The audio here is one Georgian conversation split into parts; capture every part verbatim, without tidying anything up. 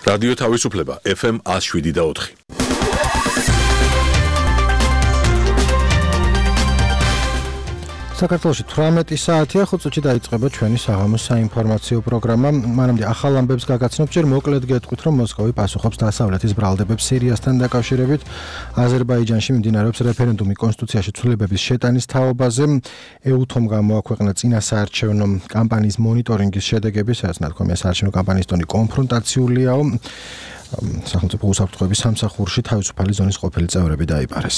რადიო თავისუფლება ეფ ემ one oh seven და four. საქართველოში თვრამეტი საათია, ხუთ წუთში დაიწყება ჩვენი საღამოს საინფორმაციო პროგრამა. მანამდე ახალ ამბებს გაგაცნობთ, ჯერ მოკლედ გეტყვით, რომ მოსკოვი პასუხობს დასავლეთის ბრალდებებს სირიასთან დაკავშირებით. აზერბაიჯანში მიმდინარეობს რეფერენდუმი კონსტიტუციაში ცვლილებების შეტანის თაობაზე. ეუთომ გამოაქვეყნა წინასაარჩევნო კამპანიის მონიტორინგის შედეგები, სადაც ნათქვამია საარჩევნო კამპანიის ტონი კონფრონტაციულიაო. სახელმწიფო უსაფრთხოების სამსახურში თავისუფალი ზონის ყოფილი წევრები დაიპარეს.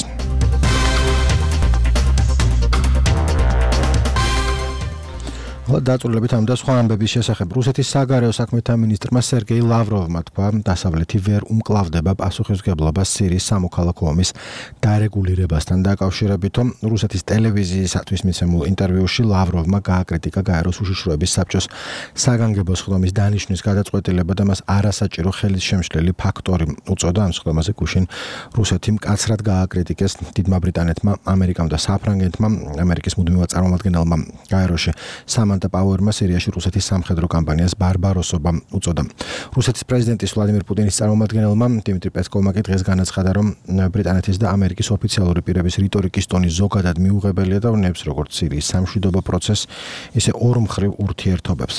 დაწვრილებით ამ და სხვა ამბების შესახებ რუსეთის საგარეო საქმეთა მინისტრმა სერგეი ლავროვმა თქვა, დასავლეთი ვერ უმკლავდება პასუხისმგებლობას სირიის სამოქალაქო ომის დარეგულირებასთან დაკავშირებით. რუსეთის ტელევიზიისათვის მიცემულ ინტერვიუში ლავროვმა გააკრიტიკა გაეროს უშიშროების საბჭოს საგანგებო სხდომის დანიშვნის გადაწყვეტილება და მას არასაჭირო ხელის შემშლელი ფაქტორი უწოდა. ამ სხდომაზე გუშინ რუსეთი მკაცრად გააკრიტიკეს დიდმა ბრიტანეთმა, ამერიკამ და საფრანგეთმა. ამერიკის მუდმივად წარმომადგენელმა გაეროში და პაუერმა სირიაში რუსეთის სამხედრო კამპანიას ბარბაროსობა უწოდა. რუსეთის პრეზიდენტის ვლადიმირ პუტინის წარმომადგენელმა დიმიტრი პესკოვმა კი დღეს განაცხადა, რომ ბრიტანეთის და ამერიკის ოფიციალური პირების რიტორიკის ტონი ზოგადად მიუღებელია და ნებს როგორც სირიის სამშვიდობო პროცესს, ისე ორმხრივ ურთიერთობებს.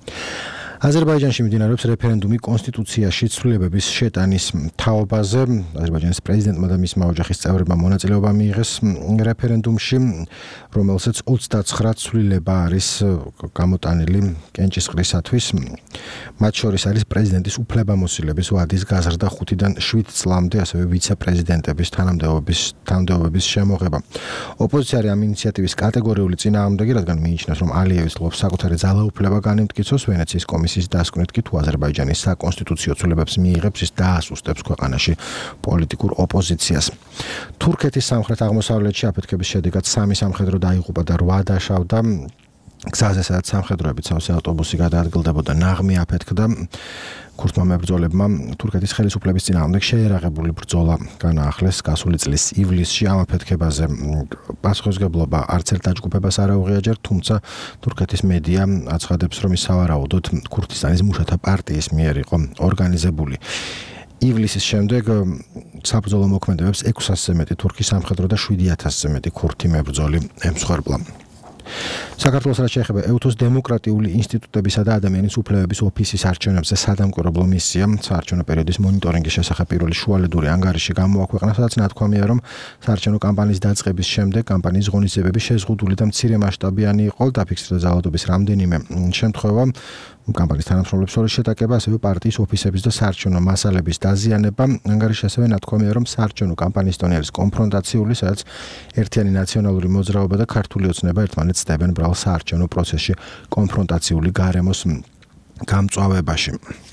აზერბაიჯანში მიმდინარეობს რეფერენდუმი კონსტიტუციაში ცვლილებების შეტანის თაობაზე. აზერბაიჯანის პრეზიდენტმა და მისმა ოჯახის წევრებმა მონაწილეობა მიიღეს რეფერენდუმში, რომელსაც ოცდაცხრა ცვლილება არის გამოტანილი კენჭისყრისათვის. მათ შორის არის პრეზიდენტის უფლებამოსილების ვადის გაზრდა ხუთიდან შვიდ წლამდე, ასევე ვიცე-პრეზიდენტების თანამდებობის თანამდებობის შემოღება. ოპოზიცია ამ ინიციატივის კატეგორიული წინააღმდეგი, რადგან მიიჩნევს, რომ ალიევი ცდილობს საკუთარი ძალაუფლება განემტკიცოს. ვენეციის კომისიის დასკვნით კი თუ აზერბაიჯანის საკონსტიტუციო ცვლილებებს მიიღებს, ის დაასუსტებს ქვეყანაში პოლიტიკურ ოპოზიციას. თურქეთის სამხრეთ-აღმოსავლეთში აფეთქების შედეგად სამი სამხედრო დაიღუპა და რვა დაშავდა. გზაზე, სადაც სამხედროებით სავსე ავტობუსი გადაადგილდებოდა, ნაღმი აფეთქდა. ქურთმა მებრძოლებმა თურქეთის ხელისუფლების წინააღმდეგ შეერაღებული ბრძოლა განაახლეს გასული წლის ივლისში. ამ აფეთქებაზე პასუხისმგებლობა არც ერთ დაჯგუფებას არ აუღია, თუმცა თურქეთის მედია აცხადებს, რომ ის სავარაუდოდ ქურთისტანის მუშათა პარტიის მიერ იყო ორგანიზებული. ივლისის შემდეგ საბრძოლო მოქმედებებს ექვსი ათასზე მეტი თურქი სამხედრო და შვიდი ათასზე მეტი ქურთი მებრძოლი ემსხვერპლა. საქართველოს რაც შეეხება ეუთოს დემოკრატიული ინსტიტუტებისა და ადამიანის უფლებების ოფისის არჩევნებზე სადამკვირვებლო მისია საარჩევნო პერიოდის მონიტორინგის შესახებ პირველი შუალედური ანგარიში გამოაქვეყნა, სადაც ნათქვამია, რომ საარჩევნო კამპანიის დაწყების შემდეგ კამპანიის ღონისძიებები შეზღუდული და მცირე მასშტაბიანი იყო, დაფიქსირდა ძალადობის რამდენიმე შემთხვევა. კამპანიის თანამშრომლებს შორის შეტაკება, ასევე პარტიის ოფისების და საარჩევნო მასალების დაზიანება. ანგარიში ასევე ნათქვამია, რომ საარჩევნო კამპანიის ტონი არის კონფრონტაციული, სადაც ერთიანი ნაციონალური მოძრაობა და ქართული ოცნება ერთმანეთს ცდებენ ბრალ საარჩევნო პროცესში კონფრონტაციული გარემოს გამწვავებაში.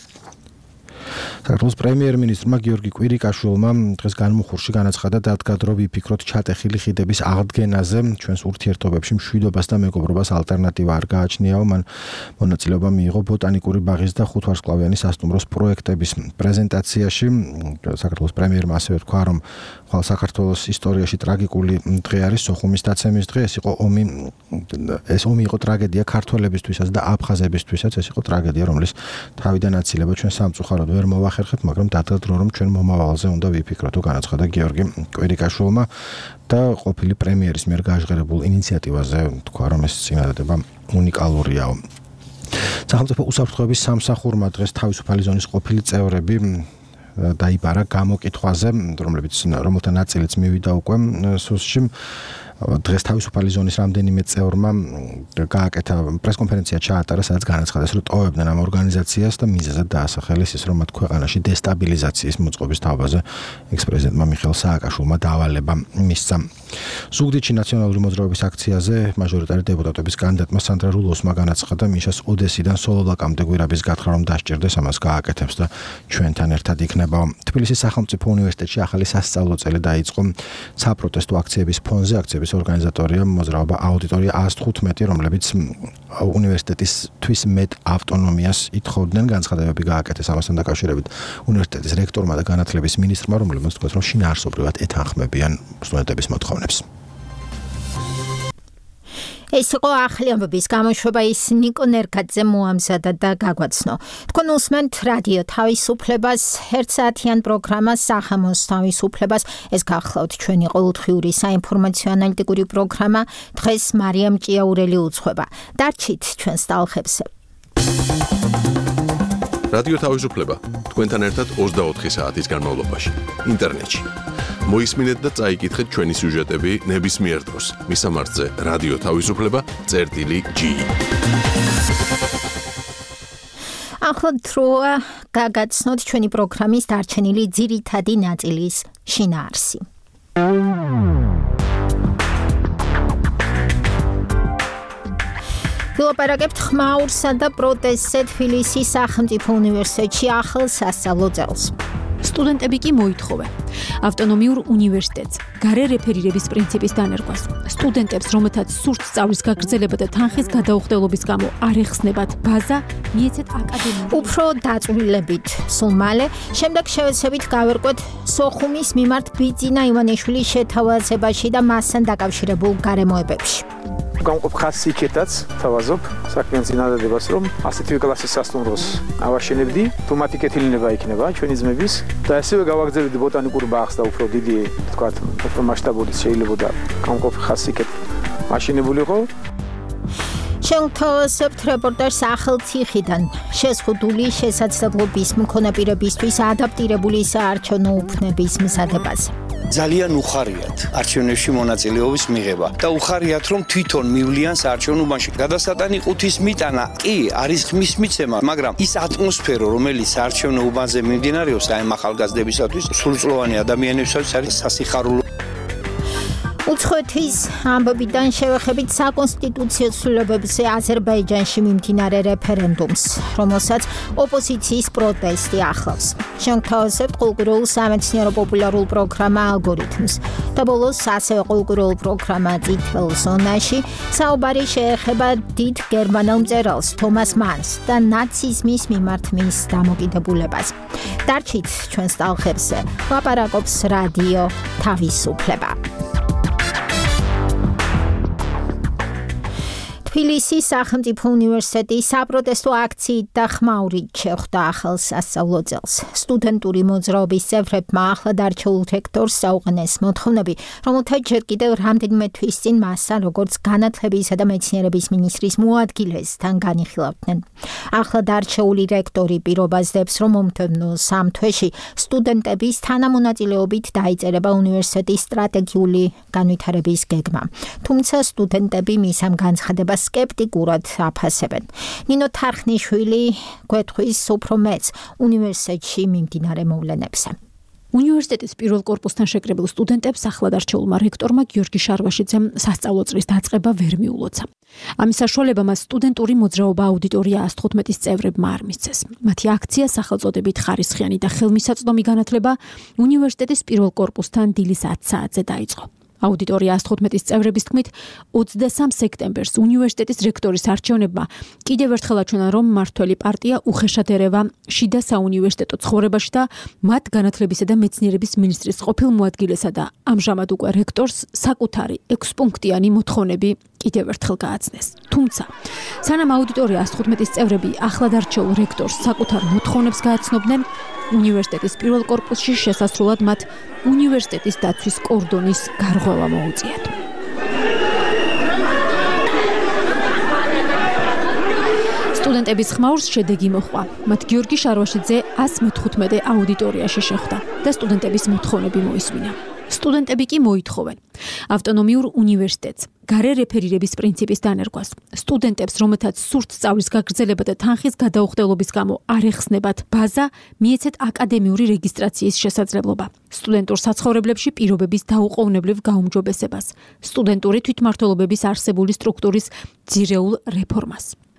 საქართველოს პრემიერ-მინისტრმა გიორგი კვირიკაშვილმა დღეს განმუხურში განაცხადა, დადგა დრო ვიფიქროთ ჩატეხილი ხიდების აღდგენაზე. ჩვენს ურთიერთობებში მშვიდობას და მეგობრობას ალტერნატივა არ გააჩნიაო. მან მონაწილეობა მიიღო ბოტანიკური ბაღის და ხუთვარსკვლავიანი სასტუმროს პროექტების პრეზენტაციაში. საქართველოს პრემიერმა ასევე თქვა, რომ ხვალ საქართველოს ისტორიაში ტრაგიკული დღე არის სოხუმის დაცემის დღე. ეს იყო ომი ეს ომი იყო ტრაგედია ქართველებისთვისაც და აფხაზებისთვისაც. ეს იყო ტრაგედია, რომლის თავიდან აცილება ჩვენ სამწუხაროდ ვერ მოვახერხეთ, მაგრამ დადგა დრო, რომ ჩვენ მომავალზე უნდა ვიფიქროთ, განაცხადა გიორგი კვირიკაშვილმა და ყოფილი პრემიერის მიერ გაჟღერებულ ინიციატივაზე თქვა, რომ ეს წინადადება უნიკალურიაო. სახელმწიფო უსაფრთხოების სამსახურმა დღეს თავისუფალი ზონის ყოფილი წევრები დაიბარა გამოკითხვაზე, რომლებიც რომელთა ნაწილიც მივიდა უკვე სუსში. დღეს თავისუფალი ზონის რამდენიმე წევრმა გააკეთა პრესკონფერენცია ჩაატარა, სადაც განაცხადეს, რომ ტოვებდნენ ამ ორგანიზაციას და მიზეზად დაასახელეს ის, რომ მათ ქვეყანაში დესტაბილიზაციის მოწყობის თავაზე ექს-პრეზიდენტმა მიხეილ სააკაშვილმა დავალება მისცა. ზუგდიდში ნაციონალური მოძრაობის აქციაზე მაჟორიტარი დეპუტატების კანდიდატმა სანდრა რულოსმა განაცხადა, მიშას ოდესიდან სოლოლაკამდე გვირაბის გათხრა რომ დასჭირდეს, ამას გააკეთებს და ჩვენთან ერთად იქნება. თბილისის სახელმწიფო უნივერსიტეტში ახალი სასწავლო წელი დაიწყო. საპროტესტო აქციების ფონზე აქციების ორგანიზატორია მოძრაობა აუდიტორია ას თხუთმეტი, რომლებიც უნივერსიტეტისთვის მეტ ავტონომიას ითხოვდნენ. განცხადებები გააკეთეს ამასთან დაკავშირებით უნივერსიტეტის რექტორმა და განათლების მინისტრმა, რომლებიც თქვათ, რომ შინაარსობრივად ეთანხმებიან სტუდენტების მოთხოვნებს. ეს იყო ახლიანობის გამოშვება, ის ნიკო ნერგაძე მოამზადა და გაგვაცნო. თქვენ უსმენთ რადიო თავისუფლებას, ერთსაათიან პროგრამას სახამოს თავისუფლებას. ეს გახლავთ ჩვენი ყოველდღიური საინფორმაციო ანალიტიკური პროგრამა. დღეს მარიამ ჭიაურელი უძღვება. დარჩით ჩვენს ტალღებზე. რადიო თავისუფლება თქვენთან ერთად ოცდაოთხი საათის განმავლობაში ინტერნეტში. მოისმინეთ და წაიკითხეთ ჩვენი სიუჟეტები ნებისმიერ დროს. მისამართზე რადიო თავისუფლება წერტილი ჯი. ახლა დროა გაგაცნოთ ჩვენი პროგრამის დარჩენილი ძირითადი ნაწილის შინაარსი. ვილაპარაკებთ ხმაურსა და პროტესტზე თბილისის სახელმწიფო უნივერსიტეტში ახალ სასწავლო წელს. სტუდენტები კი მოითხოვენ ავტონომიურ უნივერსიტეტს გარე რეფერირების პრინციპის დანერგვას. სტუდენტებს, რომელთაც სურთ სწავლის გაგრძელება და თანხის გადაუხდელობის გამო არ ეხსნებათ ბაზა, მიეცეთ აკადემიური. უფრო დაწვრილებით სულ მალე, შემდეგ შევეცდებით გავერკვეთ სოხუმის მიმართ ბიძინა ივანიშვილის შეთავაზებაში და მასთან დაკავშირებულ გარემოებებში. გამყოფ ხასი იქეთაც თავაზობ საქმიან წინადადებას, რომ ასეთივე კლასის სასტუმროს ავაშენებდი, თუ მათი კეთილინება იქნება ჩვენი ძმების და ასევე გავაგრძელებდი ბოტანიკურ ბაღს და უფრო დიდი, თქვათ, უფრო მასშტაბური შეიძლება გამყოფ ხასი იქეთ მაშენებულიყო. შევთავაზებთ რეპორტაჟს ახალციხიდან. შეზღუდული შესაძლებლობის მქონე პირებისთვის ადაპტირებული საარჩევნო უფლების მზადებას. ძალიან უხარიათ არჩევნებში მონაწილეობის მიღება და უხარიათ რომ თვითონ მივლიან საარჩევნო უბანში. გადასატანი ყუთის მიტანა კი არის ხმის მიცემა, მაგრამ ის ატმოსფერო, რომელიც საარჩევნო უბანზე მიმდინარეობს აი ახალგაზრდებისათვის, სრულწლოვანი ადამიანებისათვის არის სასიხარულო. უცხოეთის ამბებიდან შევეხებით საკონსტიტუციო ცვლილებებზე აზერბაიჯანში მიმდინარე რეფერენდუმს, რომელსაც ოპოზიციის პროტესტი ახლავს. შევთავაზებთ კულტურულ სამეცნიერო პოპულარულ პროგრამა ალგორითმს და ბოლოს ასევე კულტურულ პროგრამა წითელ ზონაში საუბარი შეეხება დიდ გერმანელ მწერალს თომას მანს და ნაციზმის მიმართ მის დამოკიდებულებას. დარჩით ჩვენს ტალღებზე, ლაპარაკობს რადიო თავისუფლება. თბილისის სახელმწიფო უნივერსიტეტის საპროტესტო აქციით და ხმაურით შეხვდა ახალ სასწავლო წელს. სტუდენტური მოძრაობის წევრებმა ახლად არჩეულ რექტორს საუყენეს მოთხოვნები, რომელთა ჯერ კიდევ რამდენიმე თვის წინ მასთან როგორც განათლებისა და მეცნიერების მინისტრის მოადგილესთან განიხილავდნენ. ახლად არჩეული რექტორი პირობას დებს, რომ მომდევნო სამ თვეში სტუდენტების თანამონაწილეობით დაიწერება უნივერსიტეტის სტრატეგიული განვითარების გეგმა. თუმცა სტუდენტები მის ამ განცხადებას skeptikurat აფასებენ. ნინო თარხნიშვილი გვეთქვის უფრო მეც უნივერსიტეტში მიმდინარე მოვლენებზე. უნივერსიტეტის პირველ კორპუსთან შეკრებილ სტუდენტებს ახლად არჩეულმა რექტორმა გიორგი შარვაშიძემ სასწავლო წლის დაწყება ვერ მიულოცა. ამის საშუალება მას სტუდენტური მოძრაობა აუდიტორია ას თხუთმეტის წევრებმა არ მისცეს. მათი აქცია სახელწოდებით ხარისხიანი და ხელმისაწვდომი განათლება უნივერსიტეტის პირველ კორპუსთან დილის ათ საათზე დაიწყო. აუდიტორია ას თხუთმეტის წევრების თქმით, ოცდასამ სექტემბერს უნივერსიტეტის რექტორის არჩევნებმა კიდევ ერთხელ აჩვენა, რომ მმართველი პარტია უხეშად ერევა შიდა საუნივერსიტეტო ცხოვრებაში და მათ განათლებისა და მეცნიერების მინისტრის ყოფილ მოადგილესა და ამჟამად უკვე რექტორს საკუთარი ექვსპუნქტიანი მოთხოვნები კიდევ ერთხელ გააცნეს. თუმცა, სანამ აუდიტორია ას თხუთმეტის წევრები ახლად არჩეულ რექტორს საკუთარ მოთხოვნებს გააცნობდნენ, უნივერსიტეტის პირველ კორპუსში შესასრულად მათ უნივერსიტეტის დაცვის კორდონის გარღვევა მოუწიათ. სტუდენტების ხმაურს შედეგი მოჰყვა. მათ გიორგი შარვაშიძე ას მეთხუთმეტე აუდიტორიაში შეხვდა და სტუდენტების მოთხოვნები მოისმინა. სტუდენტები კი მოითხოვენ ავტონომიურ უნივერსიტეტს გარე რეფერირების პრინციპის დანერგვას. სტუდენტებს, რომელთაც სურთ სწავლის გაგრძელება და თანხის გადაუხდელობის გამო არ ეხსნებათ ბაზა, მიეცეთ აკადემიური რეგისტრაციის შესაძლებლობა. სტუდენტურ საცხოვრებლებში პირობების დაუყოვნებლივ გაუმჯობესებას. სტუდენტური თვითმმართველობების არსებული სტრუქტურის ძირეულ რეფორმას.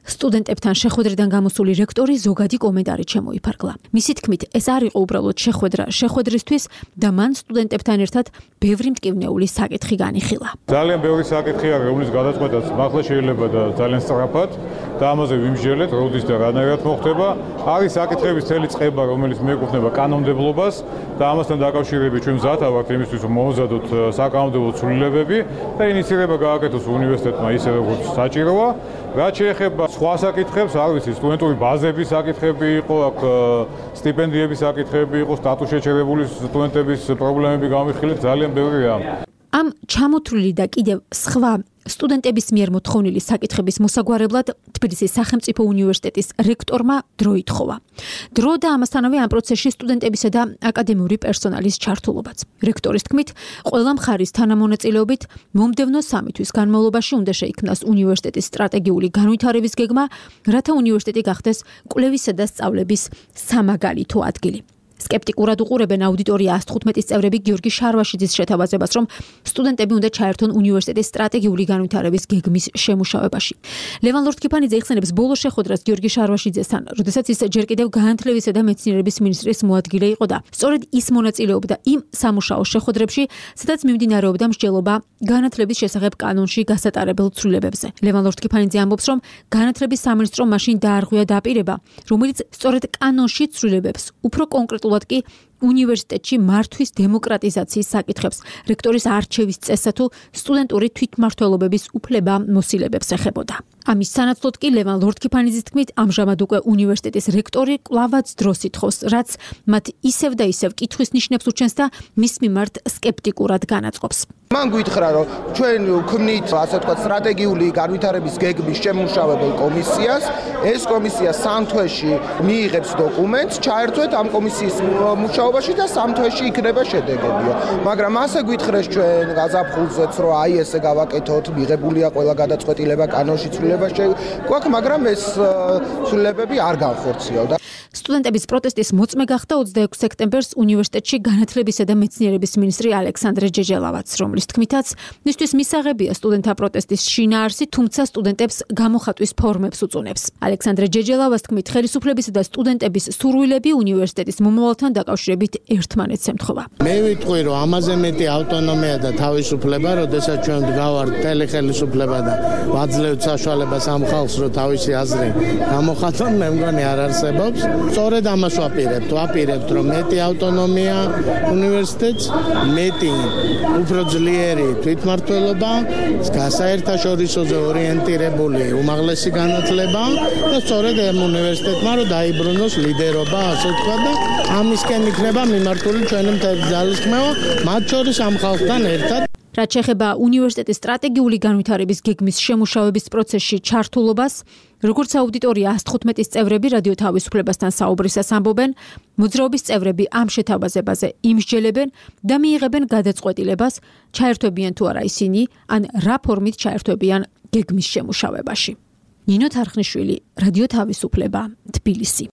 სტუდენტებთან შეხვედრიდან გამოსული რექტორი ზოგადი კომენტარით შემოიფარგლა. მისი თქმით, ეს არ იყო უბრალოდ შეხვედრა შეხვედრისთვის და მან სტუდენტებთან ერთად ბევრი მტკივნეული საკითხი განიხილა. ძალიან ბევრი საკითხი არის, რომლის გადაწყვეტაც მართლა შეიძლება და ძალიან სწრაფად და ამაზე ვიმსჯელეთ, როდის და რანაირად მოხდება. არის საკითხების წელი წყება, რომელიც მიეკუთვნება კანონმდებლობას და ამასთან დაკავშირებით ჩვენ მზად ვართ იმისთვის, რომ მოვაზადოთ საკანონმდებლო ცვლილებები და ინიციირება გააკეთოს უნივერსიტეტმა ისე როგორც საჭიროა. რაც შეეხება სხვა საკითხებს, არ ვიცი, სტუდენტური ბაზების საკითხები იყო, აქ სტიპენდიების საკითხები იყო, სტატუს შეჩერებული სტუდენტების პრობლემები გამიხილეთ, ძალიან ბევრია. ამ ჩამოთვლილი და კიდევ სხვა სტუდენტების მიერ მოთხოვნილი საკითხების მოსაგვარებლად თბილისის სახელმწიფო უნივერსიტეტის რექტორმა დრო ითხოვა. დრო და ამასთანავე ამ პროცესში სტუდენტებისა და აკადემიური პერსონალის ჩართულობაც. რექტორის თქმით, ყველა მხარის თანამონაწილეობით მომდევნო სამი თვის განმავლობაში უნდა შეიქმნას უნივერსიტეტის სტრატეგიული განვითარების გეგმა, რათა უნივერსიტეტი გახდეს კვლევისა და სწავლების სამაგალითო ადგილი. სკეპტიკურად უყურებენ აუდიტორია ას თხუთმეტის წევრები გიორგი შარვაშიძის შეთავაზებას, რომ სტუდენტები უნდა ჩაერთონ უნივერსიტეტის სტრატეგიული განვითარების გეგმის შემუშავებაში. ლევან ლორთქიფანიძე იხსენებს ბოლო შეხვედრას გიორგი შარვაშიძესთან, როდესაც ის ჯერ კიდევ განათლებისა და მეცნიერების მინისტრის მოადგილე იყო და სწორედ ის მონაწილეობდა იმ სამუშაო შეხვედრებში, სადაც მიმდინარეობდა მსჯელობა განათლების შესახებ კანონში გასატარებელ ცვლილებებზე. ლევან ლორთქიფანიძე ამბობს, რომ განათლების სამინისტრომ მაშინ დაარღვია დაპირება, რომელიც სწორედ კანონში ცვლილებებს უფრო კონკრეტულად კი უნივერსიტეტში მართვის დემოკრატიზაციის საკითხებს, რექტორის არჩევის წესსა თუ სტუდენტური თვითმმართველობების უფლება მოსილებებს ეხებოდა. ამის სანაცვლოდ კი ლევან ლორთქიფანიძის თქმით, ამჟამად უკვე უნივერსიტეტის რექტორი კვლავაც დროს ითხოვს, რაც მათ ისევ და ისევ კითხვის ნიშნებს უჩენს და მის მიმართ სკეპტიკურად განაწყობს. მან გითხრა, რომ ჩვენ ვქმნით, ასე ვთქვათ, სტრატეგიული განვითარების გეგმის შემმუშავებელ კომისიას. ეს კომისია სამ თვეში მიიღებს დოკუმენტს, ჩაერთვეთ ამ კომისიის მუშაობაში და სამ თვეში იქნება შედეგებია. მაგრამ ასე გითხრეს ჩვენ გაზაფხულზეც, რომ აი ესე გავაკეთოთ, მიღებულია ყველა გადაწყვეტილება კანონში ცვლილება შეგვაქვს, მაგრამ ეს ცვლილებები არ განხორციელდა. სტუდენტების პროტესტის მოწმე გახდა ოცდაექვსი სექტემბერს უნივერსიტეტში განათლებისა და მეცნიერების მინისტრი ალექსანდრე ჯეჯელავაც, რომლის თქმითაც მისთვის მისაღებია სტუდენტთა პროტესტის შინაარსი, თუმცა სტუდენტებს გამოხატვის ფორმებს უწუნებს. ალექსანდრე ჯეჯელავას თქმით, ხელისუფლებისა და სტუდენტების სურვილები უნივერსიტეტის მომავალთან დაკავშირებით ერთმანეთს ემთხვევა. მე ვიტყვი, რომ ამაზე მეტი ავტონომია და თავისუფლება, როდესაც ჩვენ ვდგავართ მთელი ხელისუფლება და ვაძლევთ საშუალებას ამ ხალხს, რომ თავისი აზრი გამოხატონ, მე მგონი არ არსებობს. სწორედ ამას ვაპირებთ, ვაპირებთ, რომ მეტი ავტონომია უნივერსიტეტს, მეტი უფრო ძლიერი თვითმმართველობა, საერთაშორისოზე ორიენტირებული უმაღლესი განათლება და სწორედ ამ უნივერსიტეტმა რომ დაიბრუნოს ლიდერობა, ასე ვთქვათ და ამისკენ იქნება მიმართული ჩვენი მთელი ძალისხმევა, მათ შორის ამ ხალხთან ერთად. რაც შეეხება უნივერსიტეტის სტრატეგიული განვითარების გეგმის შემუშავების პროცესში ჩართულობას, როგორც აუდიტორია ას თხუთმეტის წევრები რადიო თავისუფლებასთან საუბრისას ამბობენ, მოძრაობის წევრები ამ შეთავაზებაზე იმსჯელებენ და მიიღებენ გადაწყვეტილებას, ჩაერთვებიან თუ არა ისინი, ან რა ფორმით ჩაერთვებიან გეგმის შემუშავებაში. ნინო თარხნიშვილი, რადიო თავისუფლება, თბილისი.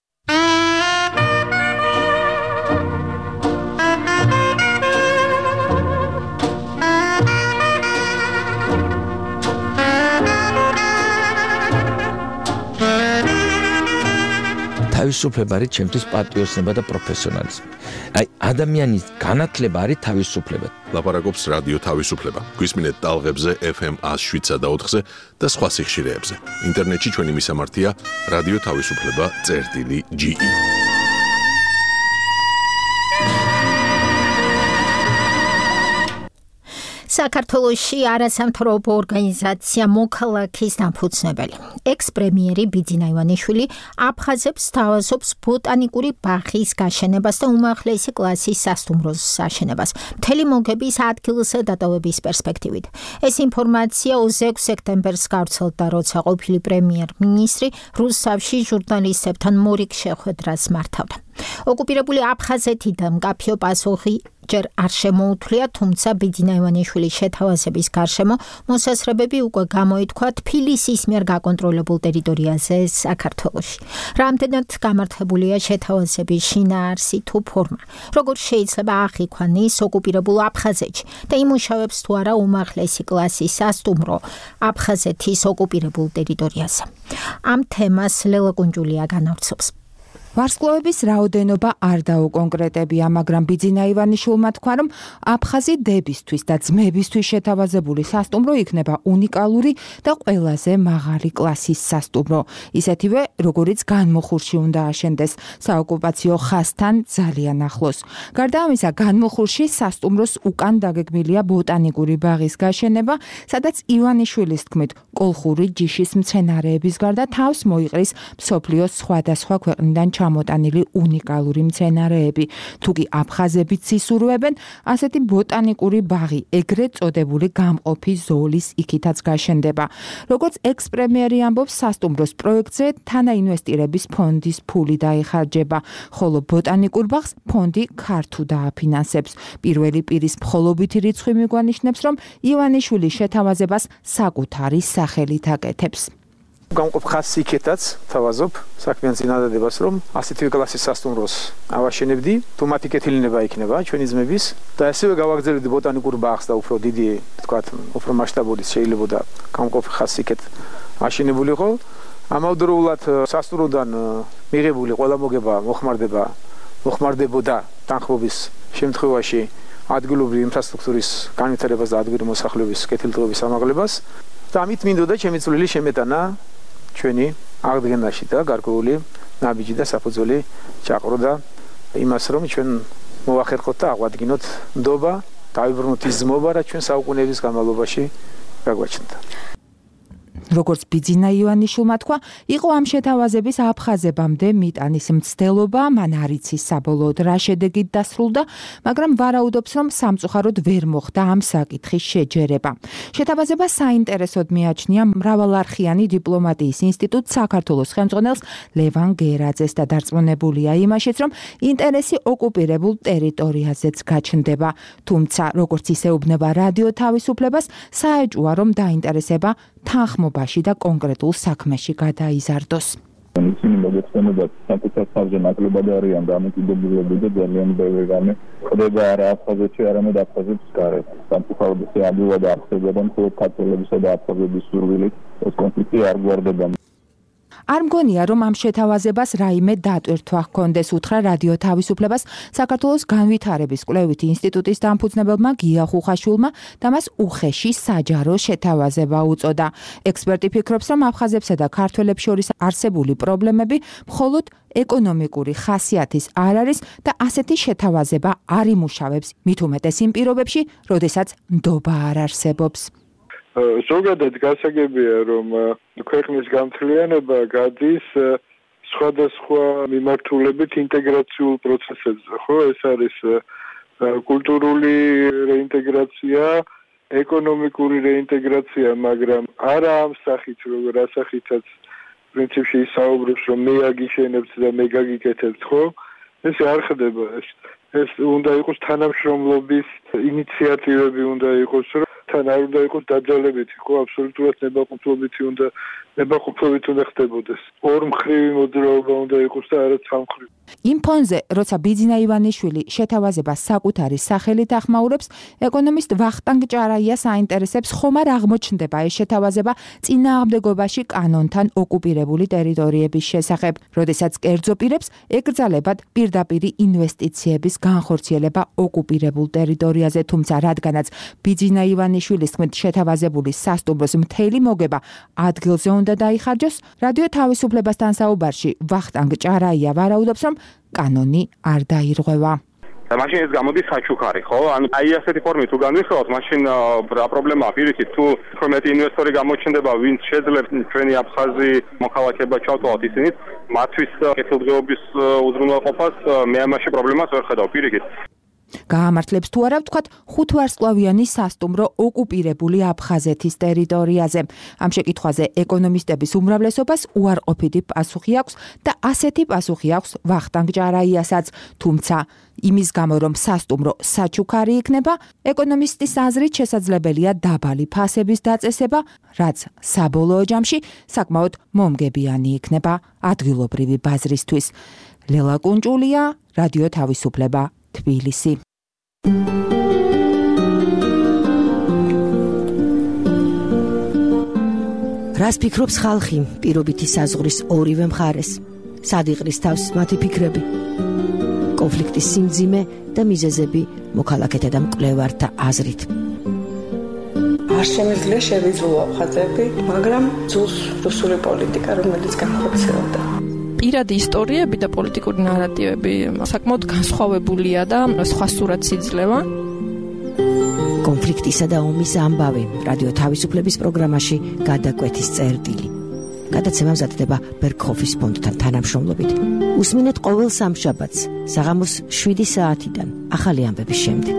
თავისუფლება არის ჩემთვის პატრიოტიზმი და პროფესიონალიზმი. აი ადამიანის განათლება არის თავისუფლება. ლაპარაკობს რადიო თავისუფლება. გვისმინეთ ტალღებზე ეფ ემ ას შვიდსა და ოთხზე და სხვა სიხშირეებზე. ინტერნეტში ჩვენი მისამართია რადიო თავისუფლება წერტილი ჯი ი. საქართველოში არასამთავრობო ორგანიზაცია მოქალაქის დამფუძნებელი. ექს-პრემიერი ბიძინა ივანიშვილი აფხაზებს სთავაზობს ბოტანიკური ბაღის გაშენებას და უმაღლესი კლასის სასტუმროს აშენებას, მთელი მოგების ადგილზე დატოვების პერსპექტივით. ეს ინფორმაცია ოცდაექვსი სექტემბერს გავრცელდა, როცა ყოფილი პრემიერ-მინისტრი რუსთავში ჟურნალისტებთან მორიგ შეხვედრას მართავდა. ოკუპირებული აფხაზეთიდან მკაფიო პასუხი ზოგჯერ არ შემოუთვლია, თუმცა ბიძინა ივანიშვილის შეთავაზების გარშემო მოსასწრებები უკვე გამოითქვა თბილისის მიერ გაკონტროლებულ ტერიტორიაზე საქართველოში. Რამდენად გამართლებულია შეთავაზების შინაარსი თუ ფორმა, როგორ შეიძლება აღიქვანოს ოკუპირებულ აფხაზეთში და იმუშავებს თუ არა უმაღლესი კლასის სასტუმრო აფხაზეთის ოკუპირებულ ტერიტორიაზე. Ამ თემას ლელა კუნჯულია განავრცობს. ვარსკვლავების რაოდენობა არ დაუკონკრეტებია, მაგრამ ბიძინა ივანიშვილმა თქვა, რომ აფხაზი დებისთვის და ძმებისთვის შეთავაზებული სასტუმრო იქნება უნიკალური და ყველაზე მაღალი კლასის სასტუმრო, ისეთივე, როგორიც განმოხურში უნდა აშენდეს საოკუპაციო ხაზთან ძალიან ახლოს. გარდა ამისა, განმოხურში სასტუმროს უკან დაგეგმილია ბოტანიკური ბაღის გაშენება, სადაც ივანიშვილის თქმით, კოლხური ჯიშის მცენარეების გარდა თავს მოიყრის მსოფლიოს სხვადასხვა ქვეყნიდან ჩამოტანილი უნიკალური მცენარეები. თუკი აფხაზებიც ისურვებენ, ასეთი ბოტანიკური ბაღი, ეგრეთ წოდებული გამყოფი ზოლის იქითაც გაშენდება. როგორც ექს-პრემიერი ამბობს, სასტუმროს პროექტზე თანაინვესტირების ფონდის ფული დაიხარჯება, ხოლო ბოტანიკურ ბაღს ფონდი ქართუ დააფინანსებს. პირველი პირის მხოლობითი რიცხვი მიგვანიშნებს, რომ ივანიშვილის შეთავაზებას საკუთარი სახელით აკეთებს. გამყოფ ხაზს იქეთაც თავაზობ საქმიან წინადადებას, რომ ასეთივე კლასის სასტუმროს ავაშენებდი, თუ მათი კეთილინება იქნება ჩვენი ძმების და ასევე გავაგრძელებდი ბოტანიკურ ბაღს და უფრო დიდი, თქვათ, უფრო მასშტაბური შეიძლებოდა გამყოფ ხაზს იქეთ აშენებულიყო. ამავდროულად სასტუმროდან მიღებული ყველა მოგება მოხმარდება, მოხმარდებოდა თანხმობის შემთხვევაში ადგილობრივი ინფრასტრუქტურის განვითარებას და ადგილობრივი მოსახლეობის კეთილდღეობის ამაღლებას და ამით მინდოდა ჩემი წვლილი შემეტანა ჩვენი აღდგენაში და გარკვეული ნაბიჯი და საფუძველი ჩაყროდა იმას, რომ ჩვენ მოვახერხოთ და აღვადგინოთ ნდობა, დავიბრუნოთ ის ძმობა, რაც ჩვენ საუკუნეების განმავლობაში გაგვაჩნდა. როგორც ბიძინა ივანიშვილმა თქვა, იყო ამ შეთავაზების აფხაზებამდე მიტანის მცდელობა, მან არ იცის საბოლოოდ რა შედეგით დასრულდა, მაგრამ ვარაუდობს, რომ სამწუხაროდ ვერ მოხდა ამ საკითხის შეჯერება. შეთავაზება საინტერესოდ მიაჩნია მრავალარხიანი დიპლომატიის ინსტიტუტ საქართველოს ხელმძღვანელს ლევან გერაძეს და დარწმუნებულია იმაშიც, რომ ინტერესი ოკუპირებულ ტერიტორიაზეც გაჩნდება. თუმცა, როგორც ისეუბნება რადიო თავისუფლებას, საეჭვოა, რომ დაინტერესება თანხმობაში და კონკრეტულ საქმეში გადაიზარდოს. ისინი მოგეცემებათ საკუთარ თავზე ნაკლებად არიან დამოკიდებულები და ძალიან ბევრი რამე ხდება არა აფხაზეთში, არამედ აფხაზეთის გარეთ. სამწუხაროდ ეს ადვილად აღხდება და მხოლოდ ქართველებისა და აფხაზების სურვილით ეს კონფლიქტი არ გვარდება. არ მგონია, რომ ამ შეთავაზებას რაიმე დატვირთვა ჰქონდეს, უთხრა რადიო თავისუფლებას საქართველოს განვითარების კვლევითი ინსტიტუტის დამფუძნებელმა გია ხუხაშვილმა და მას უხეში საჯარო შეთავაზება უწოდა. ექსპერტი ფიქრობს, რომ აფხაზებსა და ქართველებს შორის არსებული პრობლემები მხოლოდ ეკონომიკური ხასიათის არ არის და ასეთი შეთავაზება არ იმუშავებს, მით უმეტეს იმ პირობებში, როდესაც ნდობა არ არსებობს. ზოგადად გასაგებია, რომ ქვეყნის გამთლიანება გადის სხვადასხვა მიმართულებით ინტეგრაციულ პროცესებზე, ხო? ეს არის კულტურული რეინტეგრაცია, ეკონომიკური რეინტეგრაცია, მაგრამ არა ამ სახით, როგორ ასახითაც პრინციპში ისაუბრებს, რომ მე აგიშენებთ და მე გაგიკეთებთ, ხო? ეს არ ხდება ეს. ეს უნდა იყოს თანამშრომლობის ინიციატივები უნდა იყოს, რომ თან არ უნდა იყოს დაძალებითი, ხო, აბსოლუტურად ნებაყოფლობითი უნდა ნებაყოფლობით უნდა ხდებოდეს. ორმხრივი მოძრაობა უნდა იყოს და არა სამმხრივი. იმ ფონზე, როცა ბიძინა ივანიშვილი შეთავაზებას საკუთარი სახელით ახმაურებს, ეკონომისტ ვახტანგ ჭარაიას აინტერესებს, ხომ არ აღმოჩნდება ეს შეთავაზება წინააღმდეგობაში კანონთან ოკუპირებული ტერიტორიების შესახებ, როდესაც კერძო პირებს ეკრძალებათ პირდაპირი ინვესტიციების განხორციელება ოკუპირებულ ტერიტორიაზე, თუმცა რადგანაც ბიძინა ივანიშვილის თქმით შეთავაზებული სასტუმროს მთელი მოგება ადგილზე უნდა დაიხარჯოს, რადიო თავისუფლებასთან საუბარში ვახტანგ ჭარაია ვარაუდობს, რომ კანონი არ დაირღვევა. მაშინ ეს გამოდის საჩუქარი, ხო? ანუ აი ასეთი ფორმით თუ განვიხილავთ, მაშინ რა პრობლემაა პირიქით, თუ მეტი ინვესტორი გამოჩნდება, ვინც შეძლებს ჩვენი აფხაზი მოქალაქეება ჩავთვალოთ ისინით, მათთვის კეთილდღეობის უზრუნველყოფას მე ამაში პრობლემას ვერ ხედავ პირიქით. გაამართლებს თუ არა ვთქვათ ხუთ ვარსკვლავიანი სასტუმრო ოკუპირებული აფხაზეთის ტერიტორიაზე. ამ შეკითხვაზე ეკონომისტების უმრავლესობას უარყოფითი პასუხი აქვს და ასეთი პასუხი აქვს ვახტანგ ჭარაიასაც, თუმცა იმის გამო რომ სასტუმრო საჩუქარი იქნება, ეკონომისტის აზრით შესაძლებელია დაბალი ფასების დაწესება, რაც საბოლოო ჯამში საკმაოდ მომგებიანი იქნება ადგილობრივი ბაზრისთვის. ლელა კუნჭულია, რადიო თავისუფლება, თბილისი. რას ფიქრობს ხალხი პირობითი საზღვრის ორივე მხარეს? სად იყრის თავს მათი ფიქრები? კონფლიქტის სიმძიმე და მიზეზები მოქალაქეთა და მკვლევართა აზრით. არ შემიძლია შევიძულო აფხაზები, მაგრამ ძულს რუსული პოლიტიკა, რომელიც განხორციელდა. პირადი ისტორიები და პოლიტიკური ნარატივები საკმაოდ განსხვავებულია და სხვა სურათს იძლევა. კონფლიქტისა და ომის ამბავი რადიო თავისუფლების პროგრამაში გადაკვეთის წერტილი. გადაცემა მზადდება ბერგჰოფის ფონდთან თანამშრომლობით. უსმინეთ ყოველ სამშაბათს საღამოს შვიდი საათიდან ახალი ამბების შემდეგ.